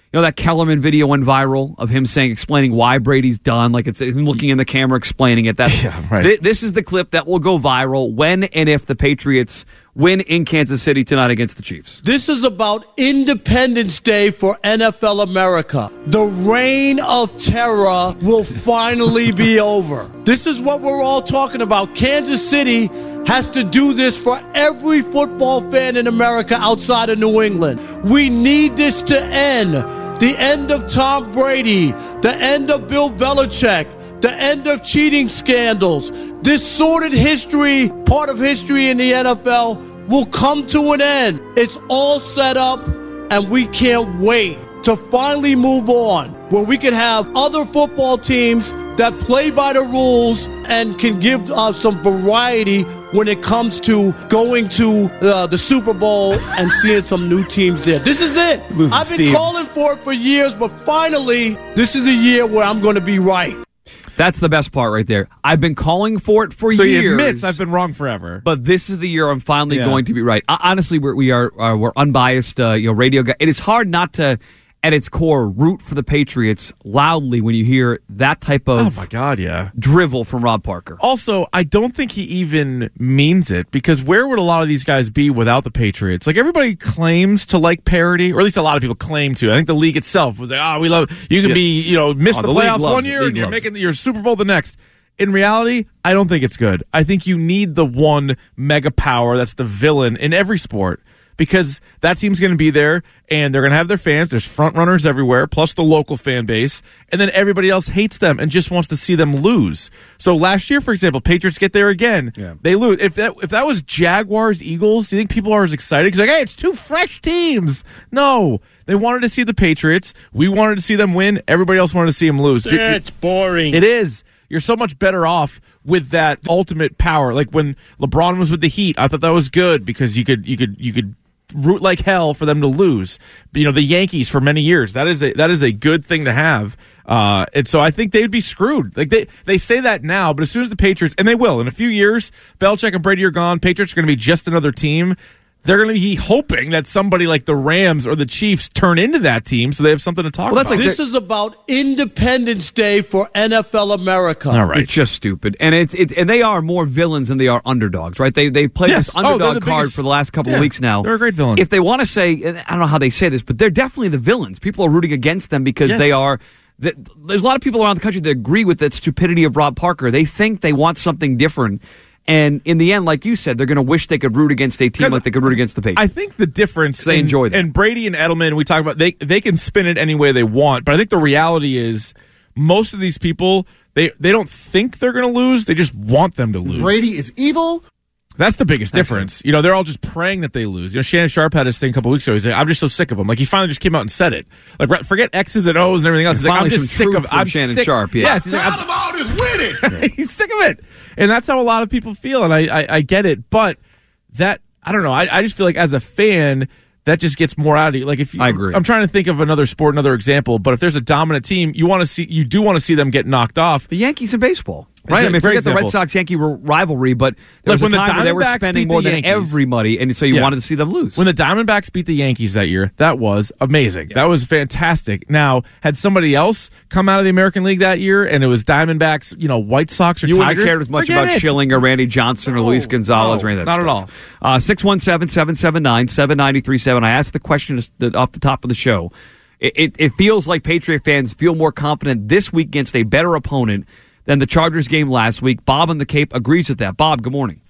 You know, that Kellerman video went viral of him saying, explaining why Brady's done. Like it's him looking in the camera, explaining it. That's, yeah, right. th- this is the clip that will go viral when and if the Patriots win in Kansas City tonight against the Chiefs. This is about Independence Day for N F L America. The reign of terror will finally be over. This is what we're all talking about. Kansas City has to do this for every football fan in America outside of New England. We need this to end. The end of Tom Brady, the end of Bill Belichick, the end of cheating scandals. This sordid history, part of history in the N F L, will come to an end. It's all set up, and we can't wait to finally move on, where we can have other football teams that play by the rules and can give uh, some variety when it comes to going to uh, the Super Bowl and seeing some new teams there. This is it. Losing I've been steam. calling for it for years, but finally, this is the year where I'm going to be right. That's the best part right there. I've been calling for it for So years. he admits I've been wrong forever. But this is the year I'm finally Yeah. going to be right. Uh, honestly, we're, we are uh, we're unbiased, uh, you know, radio guy. It is hard not to, at its core, root for the Patriots loudly when you hear that type of Oh my God, yeah. drivel from Rob Parker. Also, I don't think he even means it, because where would a lot of these guys be without the Patriots? Like, everybody claims to like parity, or at least a lot of people claim to. I think the league itself was like, oh, we love, you can Yeah. be, you know, miss Oh, the, the league playoffs loves one it. year League and you're loves making your Super Bowl the next. In reality, I don't think it's good. I think you need the one mega power that's the villain in every sport, because that team's going to be there and they're going to have their fans. There's front runners everywhere, plus the local fan base, and then everybody else hates them and just wants to see them lose. So last year, for example, Patriots get there again. Yeah. They lose. If that if that was Jaguars, Eagles, do you think people are as excited? Because like, hey, it's two fresh teams. No. They wanted to see the Patriots. We wanted to see them win. Everybody else wanted to see them lose. It's boring. It is. You're so much better off with that ultimate power. Like when LeBron was with the Heat, I thought that was good because you could you could you could root like hell for them to lose. You know, the Yankees for many years. That is a that is a good thing to have. Uh, and so I think they'd be screwed. Like they they say that now, but as soon as the Patriots, and they will in a few years, Belichick and Brady are gone. Patriots are going to be just another team. They're going to be hoping that somebody like the Rams or the Chiefs turn into that team so they have something to talk Well, that's about. like This is about Independence Day for N F L America. All right. It's just stupid, and it's it, and they are more villains than they are underdogs, right? They they play Yes. this Oh, they're underdog the card biggest- for the last couple yeah, of weeks now. they're a great villain. If they want to say, and I don't know how they say this, but they're definitely the villains. People are rooting against them because Yes. they are. The, there's a lot of people around the country that agree with that stupidity of Rob Parker. They think they want something different. And in the end, like you said, they're going to wish they could root against a team like they could root against the Patriots. I think the difference They in- enjoy that. And Brady and Edelman, we talk about, they they can spin it any way they want. But I think the reality is most of these people, they, they don't think they're going to lose. They just want them to lose. Brady is evil. That's the biggest difference. You know, they're all just praying that they lose. You know, Shannon Sharp had his thing a couple weeks ago. He's like, I'm just so sick of them. Like, he finally just came out and said it. Like, right, forget X's and O's and everything else. And He's like, I'm finally just some sick truth of from I'm Shannon sick. Sharp, yeah. he's like, I'm- Tired of all this winning. he's sick of it. And that's how a lot of people feel, and I, I, I get it. But that, I don't know, I, I just feel like as a fan, that just gets more out of you. Like if you, I agree. I'm trying to think of another sport, another example, but if there's a dominant team, you want to see, you do want to see them get knocked off. The Yankees in baseball, That's right? a I mean, great forget the Red example. Sox-Yankee r- rivalry, but there Like was a when the time where they were Diamondbacks spending beat more the than Yankees. everybody, and so you Yeah. wanted to see them lose. When the Diamondbacks beat the Yankees that year, that was amazing. That was fantastic. Now, had somebody else come out of the American League that year, and it was Diamondbacks, you know, White Sox or You wouldn't Tigers, have cared as much forget about it. Schilling or Randy Johnson or Luis Gonzalez no, or any of that not at stuff. Not at all. six one seven, seven seven nine, seven nine three seven. I asked the question off the top of the show. It, it, it feels like Patriot fans feel more confident this week against a better opponent than the Chargers game last week. Bob in the Cape agrees with that. Bob, good morning.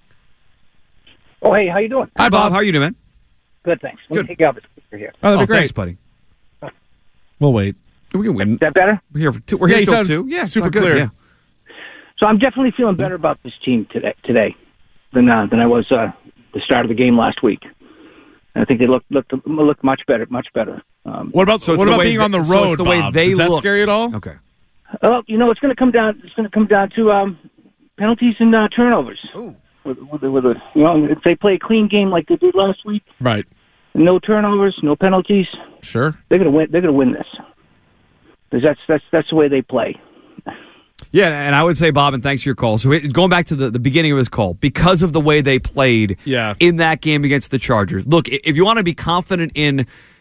Oh, hey, how you doing? Hi, Bob. How are you doing, man? Good, thanks. Let Good. me take you out the speaker here. Oh, that'd Oh, be great. thanks, buddy. We'll wait. We can win. Is that better? We're here for two. We're Yeah, here you till sound two. Yeah, super sound good, clear. Yeah. So I'm definitely feeling better about this team today, today than uh, than I was uh, the start of the game last week. I think they look looked looked much better, much better. Um, What about So it's what the about way being on the they- so road, it's the way Bob? they Does that looked. scare you at all? Okay. well, you know, it's going to come down. It's going to come down to um, penalties and uh, turnovers. Ooh. With, with, with, with, you know, if they play a clean game like they did last week, Right. no turnovers, no penalties, Sure. they're going to win. They're going to win this because that's that's that's the way they play. Yeah, and I would say, Bob, and thanks for your call. So it- going back to the, the beginning of his call, because of the way they played Yeah. in that game against the Chargers. Look, i- if you want to be confident in,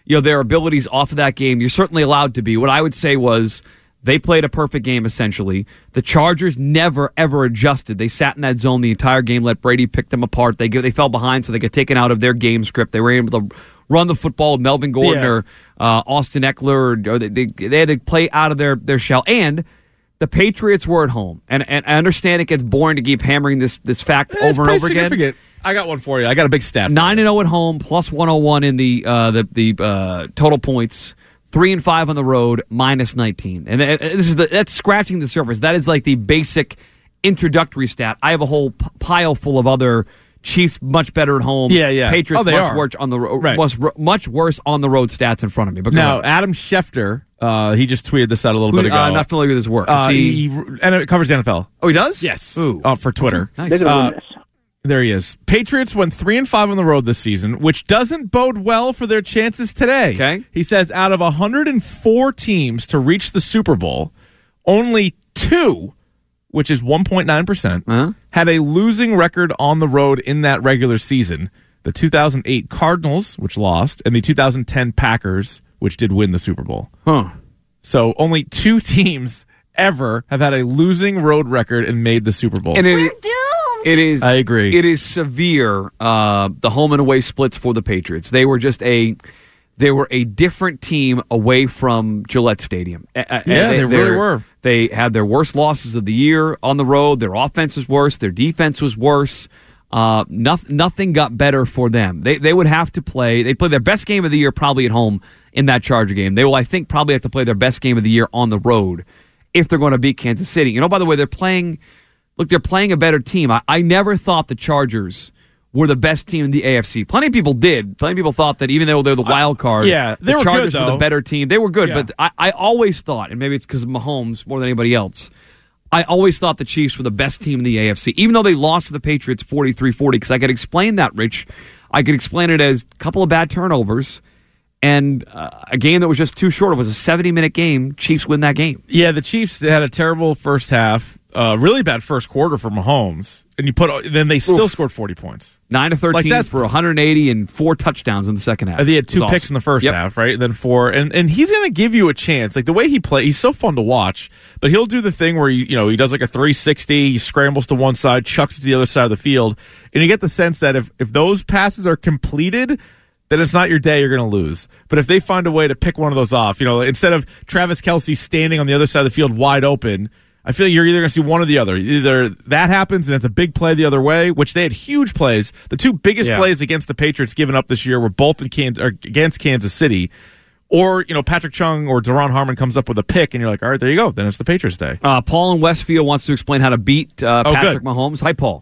you know, their abilities off of that game. You're certainly allowed to be. What I would say was they played a perfect game, essentially. The Chargers never, ever adjusted. They sat in that zone the entire game, let Brady pick them apart. They they fell behind, so they got taken out of their game script. They were able to run the football with Melvin Gordon yeah. or uh, Austin Eckler. Or, or they, they, they had to play out of their, their shell. And the Patriots were at home. And, and I understand it gets boring to keep hammering this, this fact it's over and over again. I got one for you. I got a big stat. nine and oh at home, plus one oh one in the uh, the, the uh, total points. three and five on the road, minus nineteen. And this is the, that's scratching the surface. That is like the basic introductory stat. I have a whole p- pile full of other Chiefs much better at home. Yeah, yeah. Patriots oh, they much are. worse on the ro- right. much, much worse on the road stats in front of me. But now, Adam Schefter, uh, he just tweeted this out a little Who, bit ago. I'm not familiar with his work. Uh, he, he, and it covers the N F L. Oh, he does? Yes. Ooh. Uh, for Twitter. Nice. Uh, there he is. Patriots went three and five on the road this season, which doesn't bode well for their chances today. Okay. He says out of one hundred four teams to reach the Super Bowl, only two, which is one point nine percent, uh-huh. had a losing record on the road in that regular season. The two thousand eight Cardinals, which lost, and the two thousand ten Packers, which did win the Super Bowl. Huh. So only two teams ever have had a losing road record and made the Super Bowl. And it, We're doomed. It is. I agree. It is severe. Uh, the home and away splits for the Patriots. They were just a. They were a different team away from Gillette Stadium. Yeah, they, they really were. They had their worst losses of the year on the road. Their offense was worse. Their defense was worse. Uh, nothing, nothing got better for them. They they would have to play. They played their best game of the year probably at home in that Charger game. They will, I think, probably have to play their best game of the year on the road if they're going to beat Kansas City. You know, by the way, they're playing. Look, they're playing a better team. I, I never thought the Chargers were the best team in the A F C. Plenty of people did. Plenty of people thought that even though they're the wild card, uh, yeah, they the were Chargers good, were the though. better team. They were good, Yeah. but I, I always thought, and maybe it's because of Mahomes more than anybody else, I always thought the Chiefs were the best team in the A F C, even though they lost to the Patriots forty-three forty, because I could explain that, Rich. I could explain it as a couple of bad turnovers and uh, a game that was just too short. It was a seventy-minute game. Chiefs win that game. Yeah, the Chiefs had a terrible first half, uh, really bad first quarter for Mahomes, and you put then they still Oof. scored forty points. nine to thirteen Like, that's- for one hundred eighty and four touchdowns in the second half. Uh, They had two It was picks awesome. in the first Yep. half, right? And then four, and and he's going to give you a chance. Like the way he plays, he's so fun to watch. But he'll do the thing where he, you know, he does like a three sixty, he scrambles to one side, chucks it to the other side of the field, and you get the sense that if if those passes are completed, then it's not your day, you're going to lose. But if they find a way to pick one of those off, you know, instead of Travis Kelce standing on the other side of the field wide open, I feel you're either going to see one or the other. Either that happens and it's a big play the other way, which they had huge plays. The two biggest Yeah. plays against the Patriots given up this year were both in Kansas, or against Kansas City. Or, you know, Patrick Chung or Deron Harmon comes up with a pick, and you're like, all right, there you go. Then it's the Patriots' day. Uh, Paul in Westfield wants to explain how to beat uh, Oh, Patrick good. Mahomes. Hi, Paul.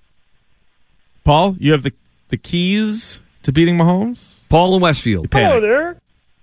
Paul, you have the the keys to beating Mahomes? Paul in Westfield. Panic. there.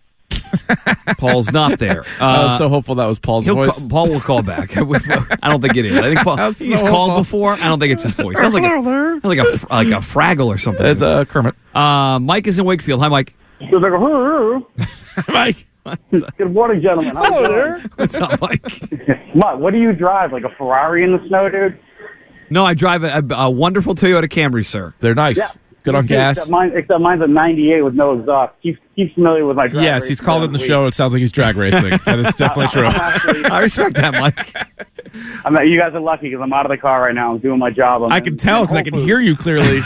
Paul's not there. Uh, I was so hopeful that was Paul's he'll voice. call, Paul will call back. I don't think it is. I think Paul, I was he's so called hopeful. before. I don't think it's his voice. Sounds like a, sounds like a fr- like a Fraggle or something. It's uh, Kermit. Uh, Mike is in Wakefield. Hi, Mike. It was like a hoo-hoo. Mike. Good morning, gentlemen. How's it going? What's up, Mike? Mutt, what do you drive? Like a Ferrari in the snow, dude? No, I drive a, a, a wonderful Toyota Camry, sir. They're nice. Yeah. Good on gas. Except, mine, except mine's a ninety-eight with no exhaust. He's, he's familiar with my drag Yes, race he's called in the every show. week. It sounds like he's drag racing. That is definitely true. I'm actually- I respect that, Mike. I'm not, you guys are lucky because I'm out of the car right now. I'm doing my job. I'm I in- can tell in because I can Whole hear you clearly.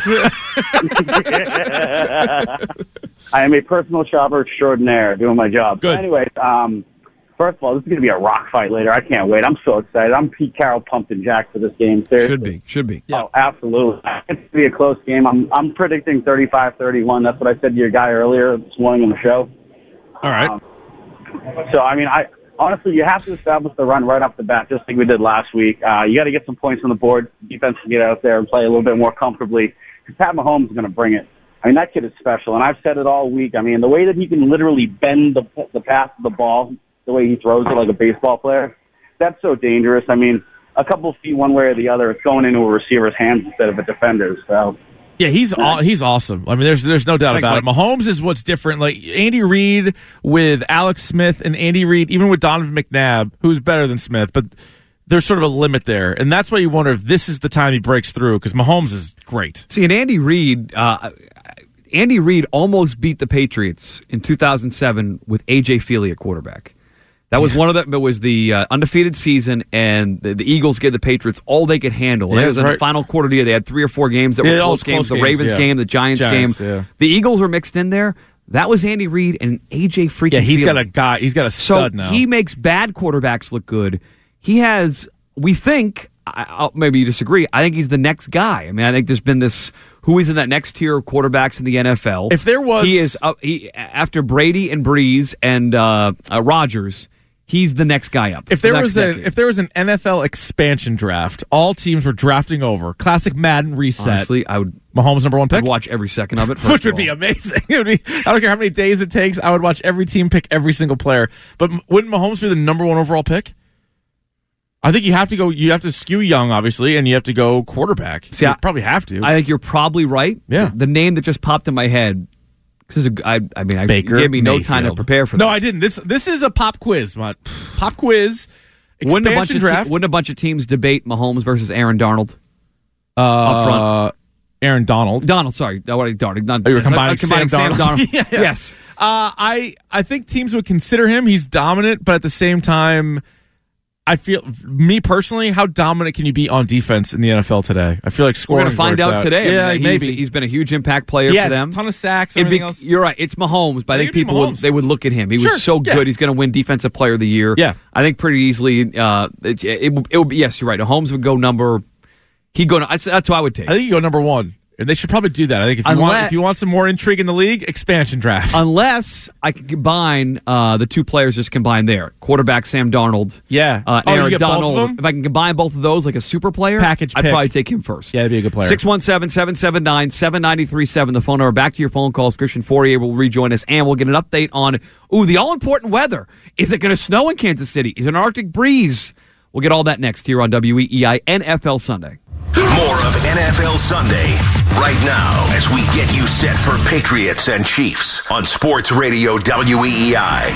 I am a personal shopper extraordinaire doing my job. Good. So anyways, um, first of all, this is going to be a rock fight later. I can't wait. I'm so excited. I'm Pete Carroll pumped and jacked for this game. Seriously. Should be. Should be. Oh, absolutely. It's going to be a close game. I'm I'm predicting thirty-five thirty-one. That's what I said to your guy earlier this morning on the show. All right. Um, so, I mean, I honestly, you have to establish the run right off the bat, just like we did last week. Uh, you got to get some points on the board. Defense can get out there and play a little bit more comfortably. Because Pat Mahomes is going to bring it. I mean, that kid is special, and I've said it all week. I mean, the way that he can literally bend the the path of the ball, the way he throws it like a baseball player, that's so dangerous. I mean, a couple feet one way or the other, it's going into a receiver's hands instead of a defender's. So, Yeah, he's aw- he's awesome. I mean, there's there's no doubt Thanks, about Mike. it. Mahomes is what's different. Like Andy Reid with Alex Smith and Andy Reid, even with Donovan McNabb, who's better than Smith, but there's sort of a limit there, and that's why you wonder if this is the time he breaks through because Mahomes is great. See, and Andy Reid, uh, Andy Reid almost beat the Patriots in two thousand seven with A J Feely at quarterback. That was one of the. It was the uh, undefeated season, and the, the Eagles gave the Patriots all they could handle. Yeah, it was in right. the final quarter of the year. They had three or four games that Yeah, were all close, close games. The games, Ravens yeah. game, the Giants, Giants, game. yeah. The Eagles were mixed in there. That was Andy Reid and A J freaking. Yeah, he's Feely. got a guy. He's got a stud so now. He makes bad quarterbacks look good. He has. We think. I, I'll, maybe you disagree. I think he's the next guy. I mean, I think there's been this. Who is in that next tier of quarterbacks in the N F L? If there was, he is up. He after Brady and Breeze and uh, uh, Rodgers. He's the next guy up. If there the was next a decade. if there was an N F L expansion draft, all teams were drafting over. Classic Madden reset. Honestly, I would Mahomes number one pick. I'd watch every second of it, Which would be amazing. It would be. I don't care how many days it takes. I would watch every team pick every single player. But wouldn't Mahomes be the number one overall pick? I think you have to go. You have to skew young, obviously, and you have to go quarterback. See, you I, probably have to. I think you're probably right. Yeah. The, the name that just popped in my head. This is a, I, I mean, I Baker you gave me no Mayfield. time to prepare for this. No, I didn't. This this is a pop quiz, Mutt. Pop quiz. Wouldn't a, bunch Expansion of draft. te- wouldn't a bunch of teams debate Mahomes versus Aaron Donald? Uh, up front. Aaron Donald. Donald, sorry. Uh, what, Donald, not, Oh, you were combining, uh, combining Sam, Sam Donald. Donald. Yeah, yeah. Yes. Uh, I I think teams would consider him. He's dominant, but at the same time, I feel, me personally, how dominant can you be on defense in the N F L today? I feel like We're scoring. going to find out today. Yeah, I mean, maybe he's, he's been a huge impact player yeah, for them. A ton of sacks. It'd Everything be, else. you're right. It's Mahomes, but I think It'd be people would, Mahomes. they would look at him. He Sure, was so yeah. good. He's going to win Defensive Player of the Year. Yeah. I think pretty easily. Uh, it, it, it would be. Yes, you're right. Mahomes would go number. He'd go. That's, that's what I would take. I think you go number one. And they should probably do that. I think if you Unless- want if you want some more intrigue in the league, expansion draft. Unless I can combine uh, the two players just combined there. Quarterback Sam Darnold. Yeah. Uh, Oh, you Aaron get both of Donald. them? If I can combine both of those like a super player, Package I'd pick. probably take him first. Yeah, that'd be a good player. six one seven, seven seven nine, seven nine three seven, the phone number. Back to your phone calls. Christian Fourier will rejoin us, and we'll get an update on, ooh, the all-important weather. Is it going to snow in Kansas City? Is it an Arctic breeze? We'll get all that next here on W E E I N F L Sunday. More of N F L Sunday right now as we get you set for Patriots and Chiefs on Sports Radio W E E I.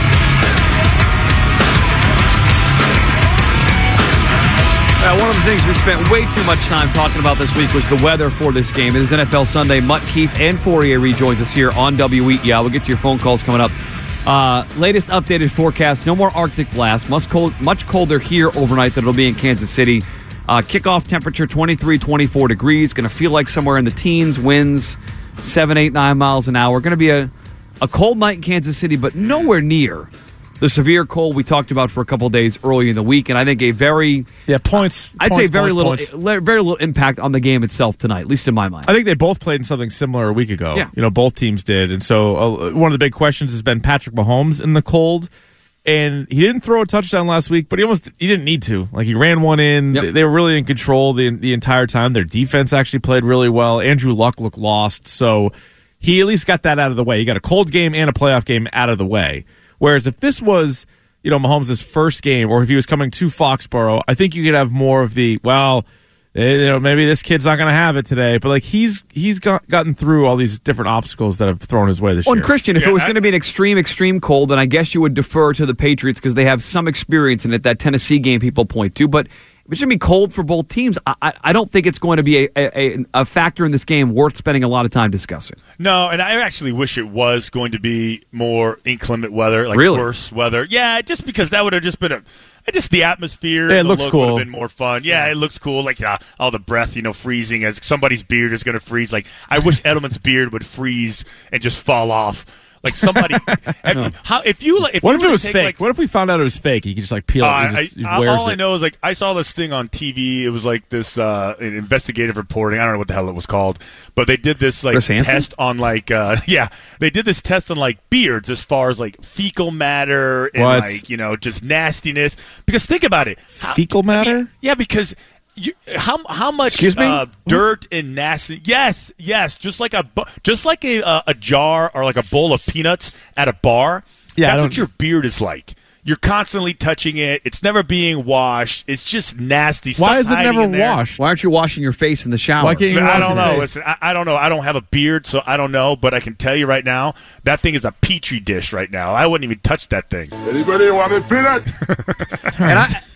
Uh, one of the things we spent way too much time talking about this week was the weather for this game. It is N F L Sunday. Mutt Keefe and Fourier rejoins us here on W E E I. We'll get to your phone calls coming up. Uh, latest updated forecast, no more Arctic blast. Much, cold, much colder here overnight than it'll be in Kansas City. Uh, kickoff temperature twenty-three, twenty-four degrees. Going to feel like somewhere in the teens. Winds seven, eight, nine miles an hour. Going to be a, a cold night in Kansas City, but nowhere near the severe cold we talked about for a couple of days earlier in the week. And I think a very yeah points. I'd points, say very points, little, points. very little impact on the game itself tonight, at least in my mind. I think they both played in something similar a week ago. Yeah. You know, both teams did. And so uh, one of the big questions has been Patrick Mahomes in the cold. And he didn't throw a touchdown last week, but he almost he didn't need to. Like, he ran one in. Yep. They, they were really in control the the entire time. Their defense actually played really well. Andrew Luck looked lost. So he at least got that out of the way. He got a cold game and a playoff game out of the way. Whereas if this was, you know, Mahomes' first game, or if he was coming to Foxborough, I think you could have more of the, well, you know, maybe this kid's not going to have it today, but like he's he's got, gotten through all these different obstacles that have thrown his way this Well, year. and Christian, if Yeah, it was I- going to be an extreme, extreme cold, then I guess you would defer to the Patriots because they have some experience in it. That Tennessee game people point to, but if it's going to be cold for both teams, I, I, I don't think it's going to be a, a, a factor in this game worth spending a lot of time discussing. No, and I actually wish it was going to be more inclement weather, like Really? worse weather. Yeah, just because that would have just been a, just the atmosphere. Yeah, it and the looks look cool. Would have been more fun. Yeah, it looks cool. Like uh, all the breath, you know, freezing as somebody's beard is going to freeze. Like I wish Edelman's beard would freeze and just fall off. Like somebody, if, how if you like, if What you if were it to was take, fake? like, What if we found out it was fake? He could just like peel it. Uh, He just, he I, wears all I it. know is like I saw this thing on T V. It was like this uh, an investigative reporting. I don't know what the hell it was called, but they did this like Chris Hansen? test on like uh, yeah, they did this test on like beards as far as like fecal matter and What? like you know just nastiness. Because think about it, How- Fecal matter? I mean, yeah, because. You, how how much Excuse me? Uh, dirt and nasty? Yes, yes. Just like a bu- just like a uh, a jar or like a bowl of peanuts at a bar. Yeah, I that's don't- what your beard is like. You're constantly touching it. It's never being washed. It's just nasty. Why Stuff's is it hiding never in there. washed? Why aren't you washing your face in the shower? Why can't you I wash don't your know. face? Listen, I, I don't know. I don't have a beard, so I don't know. But I can tell you right now, that thing is a petri dish right now. I wouldn't even touch that thing. Anybody want to feel it? And I,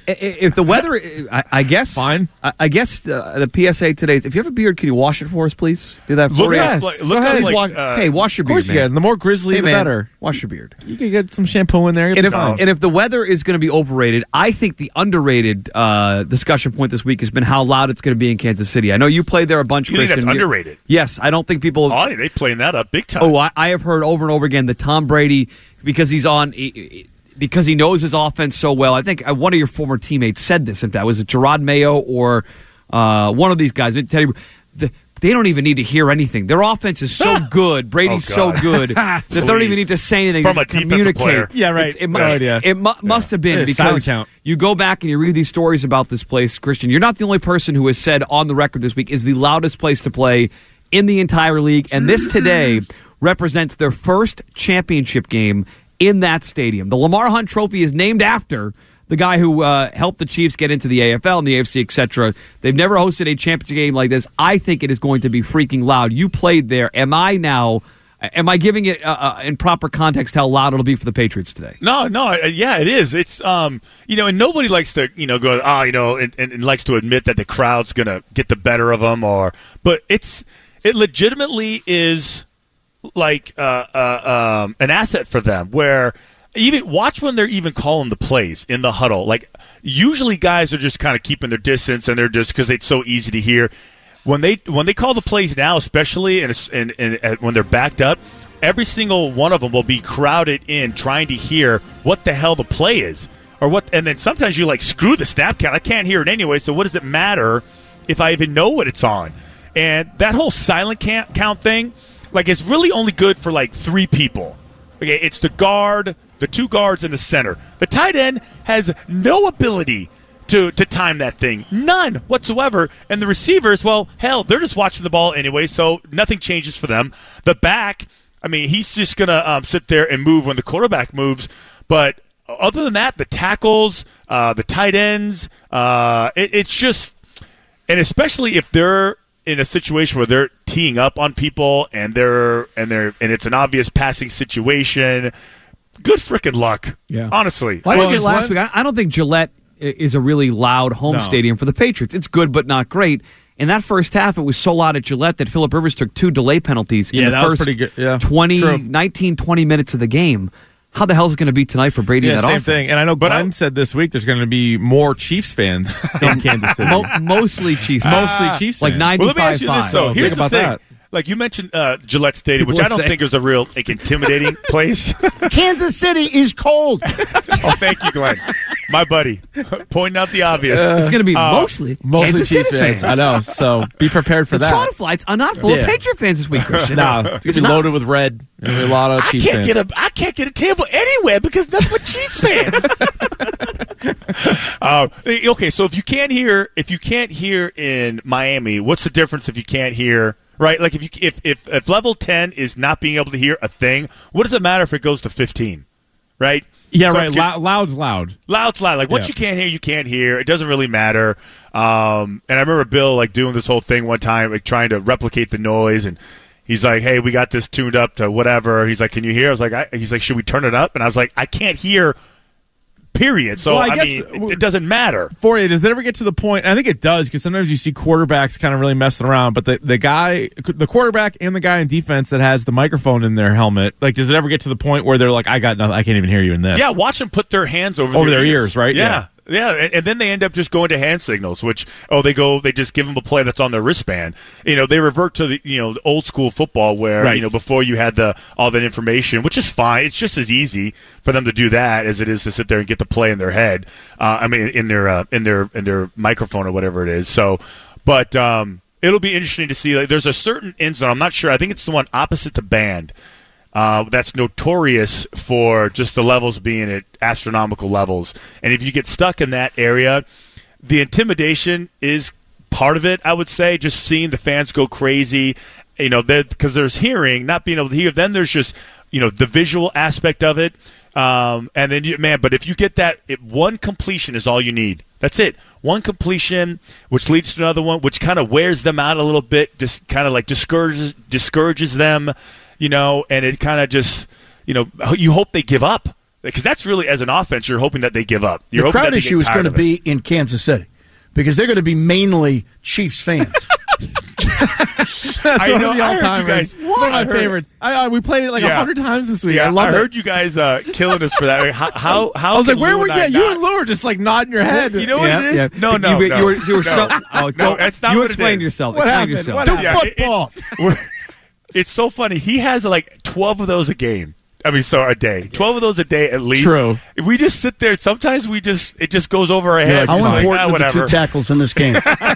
if the weather, I, I guess, fine. I, I guess uh, the P S A today is, if you have a beard, can you wash it for us, please? Do that for Look us. up, like, look up, Please like, wash- uh, hey, wash your Of beard, course you man. can. The more grizzly, Hey, the man, better. Wash your beard. You can get some shampoo in there. And if, fine. and if the weather is going to be overrated, I think the underrated uh, discussion point this week has been how loud it's going to be in Kansas City. I know you played there a bunch, You think Christian. that's underrated? Yes, I don't think people. Oh, they playing that up big time. Oh, I, I have heard over and over again that Tom Brady, because he's on, because he knows his offense so well. I think one of your former teammates said this. If that was it, Gerard Mayo or uh, one of these guys, Teddy. The, they don't even need to hear anything. Their offense is so good. Brady's Oh, so God. good that they don't even need to say anything. From They a can defensive communicate. player. Yeah, right. It's- It, mu- No idea. it mu- must have been Yeah, silent because count. you go back and you read these stories about this place, Christian. You're not the only person who has said on the record this week is the loudest place to play in the entire league, and this today represents their first championship game in that stadium. The Lamar Hunt Trophy is named after the guy who uh, helped the Chiefs get into the A F L and the A F C, et cetera. They've never hosted a championship game like this. I think it is going to be freaking loud. You played there. Am I now? Am I giving it uh, uh, in proper context how loud it'll be for the Patriots today? No, no, uh, yeah, it is. It's um, you know, and nobody likes to, you know, go, ah, you know, and, and, and likes to admit that the crowd's gonna get the better of them, or, but it's it legitimately is like uh, uh um an asset for them. Where even watch when they're even calling the plays in the huddle. Like usually guys are just kind of keeping their distance, and they're just because it's so easy to hear. When they when they call the plays now, especially and and, and, and when they're backed up, every single one of them will be crowded in trying to hear what the hell the play is or what. And then sometimes you like screw the snap count. I can't hear it anyway. So what does it matter if I even know what it's on? And that whole silent count, count thing, like it's really only good for like three people. Okay, it's the guard, the two guards, and the center. The tight end has no ability to to time that thing. None whatsoever. And the receivers, well, hell, they're just watching the ball anyway, so nothing changes for them. The back, I mean, he's just going to um, sit there and move when the quarterback moves. But other than that, the tackles, uh, the tight ends, uh, it, it's just – and especially if they're in a situation where they're teeing up on people and they're and they're and it's an obvious passing situation, good freaking luck. Yeah. Honestly. Well, I Well, think last week, I I don't think Gillette is a really loud home No. stadium for the Patriots. It's good, but not great. In that first half, it was so loud at Gillette that Phillip Rivers took two delay penalties Yeah, in the that was first pretty good. Yeah, twenty, true. nineteen, twenty minutes of the game. How the hell is it going to be tonight for Brady Yeah, in that same offense? thing. And I know But Glenn I- said this week there's going to be more Chiefs fans in Kansas City. Mo- mostly Chiefs. Mostly Chiefs Like fans. Well, let me ask you ninety-five this, though. five. Here's Think the about thing. that. Like you mentioned uh, Gillette Stadium, People which I would don't say- think is a real like, intimidating place. Kansas City is cold. Oh, thank you, Glenn. My buddy. Pointing out the obvious. It's going to be Uh, mostly Mostly Kansas Chiefs City fans. I know. So be prepared for The that. charter flights are not full Yeah. of Patriot fans this week, Christian. No, it's going to be not. loaded with red. There'll be a lot of I Chiefs can't fans. get a I can't get a table anywhere because nothing but Chiefs fans. uh, okay, so if you can't hear if you can't hear in Miami, what's the difference if you can't hear? Right, like if you if, if if level ten is not being able to hear a thing, what does it matter if it goes to fifteen? Right? Yeah, So right. if you- Lou- loud's loud. Loud's loud. Like what Yeah. you can't hear, you can't hear. It doesn't really matter. Um, and I remember Bill like doing this whole thing one time, like trying to replicate the noise, and he's like, "Hey, we got this tuned up to whatever." He's like, "Can you hear?" I was like, I, "He's like, should we turn it up?" And I was like, "I can't hear." Period. So Well, I I, guess- mean, it, it doesn't matter. For you, does it ever get to the point? I think it does because sometimes you see quarterbacks kind of really messing around. But the the guy, the quarterback, and the guy in defense that has the microphone in their helmet, like, does it ever get to the point where they're like, "I got nothing. I can't even hear you in this." Yeah, watch them put their hands over Over their ears, right? Yeah. Yeah. Yeah, and, and then they end up just going to hand signals, which, oh, they go, they just give them a play that's on their wristband. You know, they revert to the, you know, the old school football where, Right. you know, before you had the all that information, which is fine. It's just as easy for them to do that as it is to sit there and get the play in their head. Uh, I mean, in their, uh, in their, in their microphone or whatever it is. So, but um, it'll be interesting to see. Like, there's a certain end zone. I'm not sure. I think it's the one opposite the band. Uh, that's notorious for just the levels being at astronomical levels. And if you get stuck in that area, the intimidation is part of it, I would say, just seeing the fans go crazy, you know, because there's hearing, not being able to hear. Then there's just, you know, the visual aspect of it. Um, and then, you, man, but if you get that, it, one completion is all you need. That's it. One completion, which leads to another one, which kind of wears them out a little bit, just kind of like discourages discourages them. You know, and it kind of just, you know, you hope they give up. Because that's really, as an offense, you're hoping that they give up. You're the hoping crowd that they issue get is going to tired of be in Kansas City because they're going to be mainly Chiefs fans. That's I one know, of the I heard all-timers. you guys- One of my I heard- favorites. I, I, we played it like a Yeah. hundred times this week. Yeah, I love I it. heard you guys uh, killing us for that. How how, how I was can like, where Lou were and you? I You not- and Lou were just like nodding your head. You know what Yeah, it is? yeah. No, no, you, no. You were, you were no. so. Oh, no, go, that's not you what it explain is. yourself. What explain happened? yourself. What Do happened? Yeah, it- football. we're- it's so funny. He has like twelve of those a game. I mean, so a day. Twelve of those a day at least. True. If we just sit there, sometimes we just it just goes over our head. How We're like, important ah, are the whatever. two tackles in this game?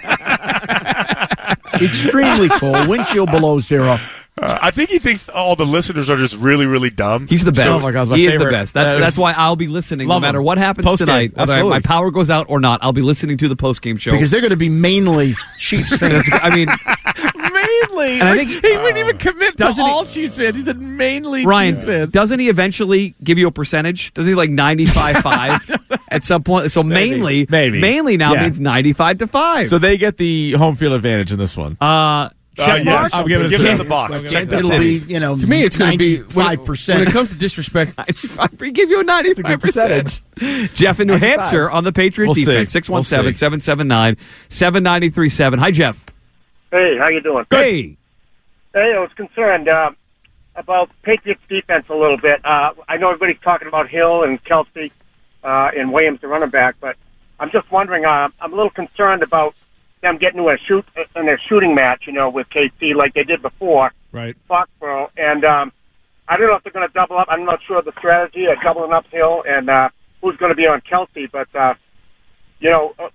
Extremely cold. Wind chill below zero. Uh, I think he thinks all the listeners are just really, really dumb. He's the best. Oh my God, my he is the favorite. best. That's Uh, that's why I'll be listening love no matter him. what happens Post-game, tonight. Whether I- absolutely. my power goes out or not, I'll be listening to the post game show. Because they're going to be mainly Chiefs fans. I mean, Mainly. And I Like, think- he wouldn't even commit to Doesn't he- all Chiefs fans. He said mainly Ryan, Chiefs fans. doesn't he eventually give you a percentage? Doesn't he like ninety-five five at some point? So Maybe. mainly, Maybe. mainly now Yeah. means ninety-five to five. So they get the home field advantage in this one. uh, Uh, check yes. mark? I'm giving it Give to it them. the box. Kansas It'll City. be, you know, To me, it's going to be when, ninety-five when percent. it comes to disrespect. We give you a ninety-five percent. Jeff in New Hampshire on the Patriot We'll see. defense. six one seven, We'll see. seven seven nine, seven nine three seven. Hi, Jeff. Hey, how you doing? Hey. Hey, I was concerned uh, about Patriots defense a little bit. Uh, I know everybody's talking about Hill and Kelsey uh, and Williams, the running back, but I'm just wondering. Uh, I'm a little concerned about them getting to a shoot in their shooting match, you know, with K C like they did before, Right. Foxborough, and um, I don't know if they're going to double up. I'm not sure of the strategy of doubling up Hill and uh, who's going to be on Kelsey, but uh, you know. Uh,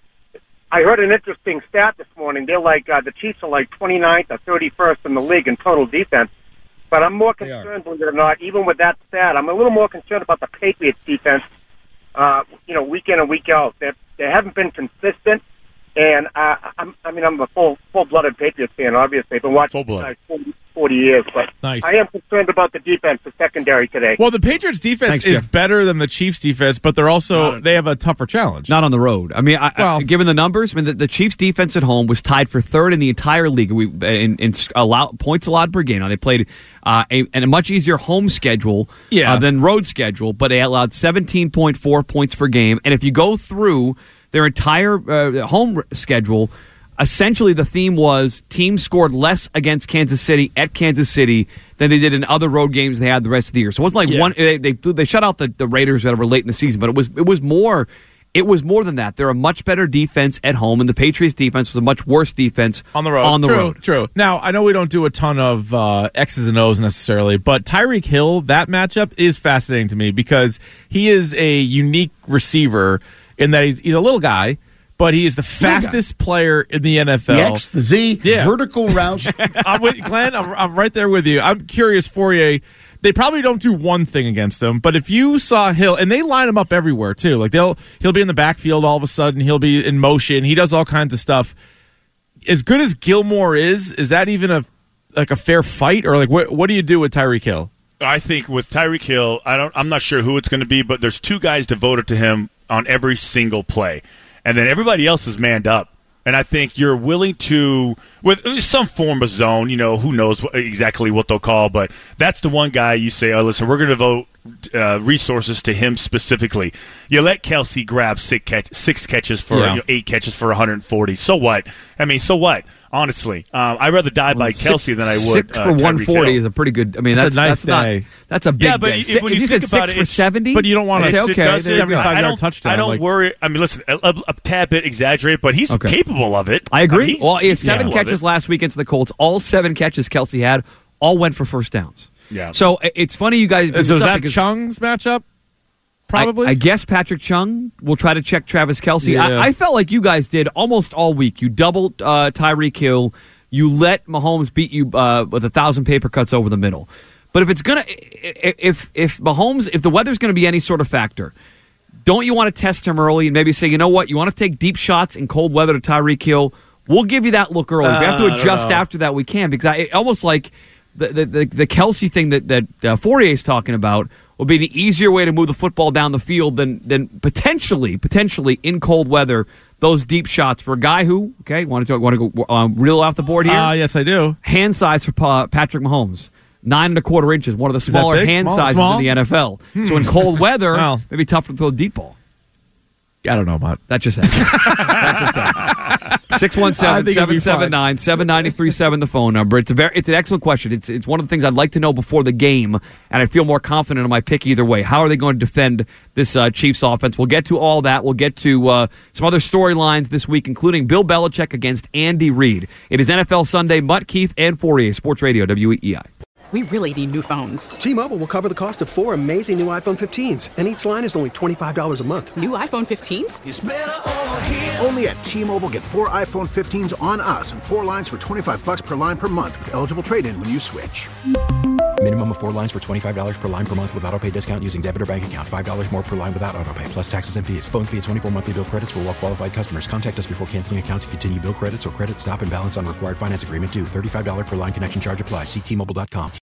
I heard an interesting stat this morning. They're like uh, the Chiefs are like twenty-ninth or thirty-first in the league in total defense. But I'm more concerned, believe it or not, even with that stat, I'm a little more concerned about the Patriots defense. Uh, you know, week in and week out, they they haven't been consistent. And uh, I'm, I mean, I'm a full full-blooded Patriots fan. Obviously, I've been watching Full-blood. like forty, forty years. But Nice. I am concerned about the defense, the secondary today. Well, the Patriots defense Thanks, is Jeff. better than the Chiefs defense, but they're also they have a tougher challenge. Not on the road. I mean, I, Well- I, given the numbers, I mean, the, the Chiefs' defense at home was tied for third in the entire league we, in, in allow, points allowed per game. Now, they played uh, a, and a much easier home schedule Yeah. uh, than road schedule, but they allowed seventeen point four points per game. And if you go through their entire uh, home schedule, essentially the theme was teams scored less against Kansas City at Kansas City than they did in other road games they had the rest of the year. So it wasn't like Yeah. one they, they they shut out the, the Raiders that were late in the season, but it was it was more it was more than that. They're a much better defense at home, and the Patriots defense was a much worse defense on the road. On the true, road. True. Now, I know we don't do a ton of uh, X's and O's necessarily, but Tyreek Hill, that matchup is fascinating to me because he is a unique receiver in that he's, he's a little guy, but he is the fastest player in the N F L. The X, the Z, Yeah. vertical routes. I'm with Glenn. I'm, I'm right there with you. I'm curious, Fourier. They probably don't do one thing against him, but if you saw Hill, and they line him up everywhere too, like they'll he'll be in the backfield all of a sudden, he'll be in motion, he does all kinds of stuff. As good as Gilmore is, is that even a like a fair fight, or like what what do you do with Tyreek Hill? I think with Tyreek Hill, I don't. I'm not sure who it's going to be, but there's two guys devoted to him on every single play, and then everybody else is manned up. And I think you're willing to, with some form of zone, you know, who knows what, exactly what they'll call, but that's the one guy you say, oh, listen, we're going to devote uh, resources to him specifically. You let Kelsey grab six, catch, six catches for, Yeah. you know, eight catches for one hundred forty. So what? I mean, so what? Honestly, um, I'd rather die by Six- Kelsey than I would Six uh, for Tyreek one forty Hill. is a pretty good. I mean, That's that's a nice that's day. not that's a big Yeah, but day. if- Si- when if you you think said about six it, for it's- seventy, But you don't want I'd to say, It's- okay, it's- there you go. seventy-five I yard don't, touchdown. I don't like, worry. I mean, listen, a, a, a tad bit exaggerated, but he's Okay. capable of it. I agree. mean, he's- well, he had he's seven capable of catches it. last week against the Colts. All seven catches Kelsey had, all went for first downs. Yeah. So i- it's funny you guys. bring so this is up that because Chung's matchup? Probably. I, I guess Patrick Chung will try to check Travis Kelsey. Yeah. I, I felt like you guys did almost all week. You doubled uh, Tyreek Hill. You let Mahomes beat you uh, with a thousand paper cuts over the middle. But if it's gonna, if if Mahomes, if the weather's going to be any sort of factor, don't you want to test him early and maybe say, you know what, you want to take deep shots in cold weather to Tyreek Hill? We'll give you that look early. If we have to Uh, I don't adjust know. after that, we can, because I, it, almost like the the, the the Kelsey thing that that uh, Fourier is talking about will be an easier way to move the football down the field than than potentially potentially in cold weather. Those deep shots for a guy who, okay, want to want to go um, reel off the board here? Uh, yes, I do. Hand size for pa- Patrick Mahomes. Nine and a quarter inches, one of the smaller big? hand Small? sizes Small? in the N F L. Hmm. So in cold weather, Well. it'd be tough to throw a deep ball. I don't know about that. Just happened. that just happened. six one I seven, think it'd be seven seven nine, seven nine three seven, the phone number. It's a very, it's an excellent question. It's it's one of the things I'd like to know before the game, and I feel more confident in my pick either way. How are they going to defend this uh, Chiefs offense? We'll get to all that. We'll get to uh, some other storylines this week, including Bill Belichick against Andy Reid. It is N F L Sunday. Mutt, Keith, and Fourier, Sports Radio, W E E I. We really need new phones. T-Mobile will cover the cost of four amazing new iPhone fifteens, and each line is only twenty-five dollars a month. New iPhone fifteens? It's better over here. Only at T-Mobile, get four iPhone fifteens on us and four lines for twenty-five bucks per line per month with eligible trade-in when you switch. Minimum of four lines for twenty-five dollars per line per month with autopay discount using debit or bank account. five dollars more per line without autopay, plus taxes and fees. Phone fee at twenty-four monthly bill credits for well-qualified customers. Contact us before canceling account to continue bill credits or credit stop and balance on required finance agreement due. thirty-five dollars per line connection charge applies. See T Mobile dot com.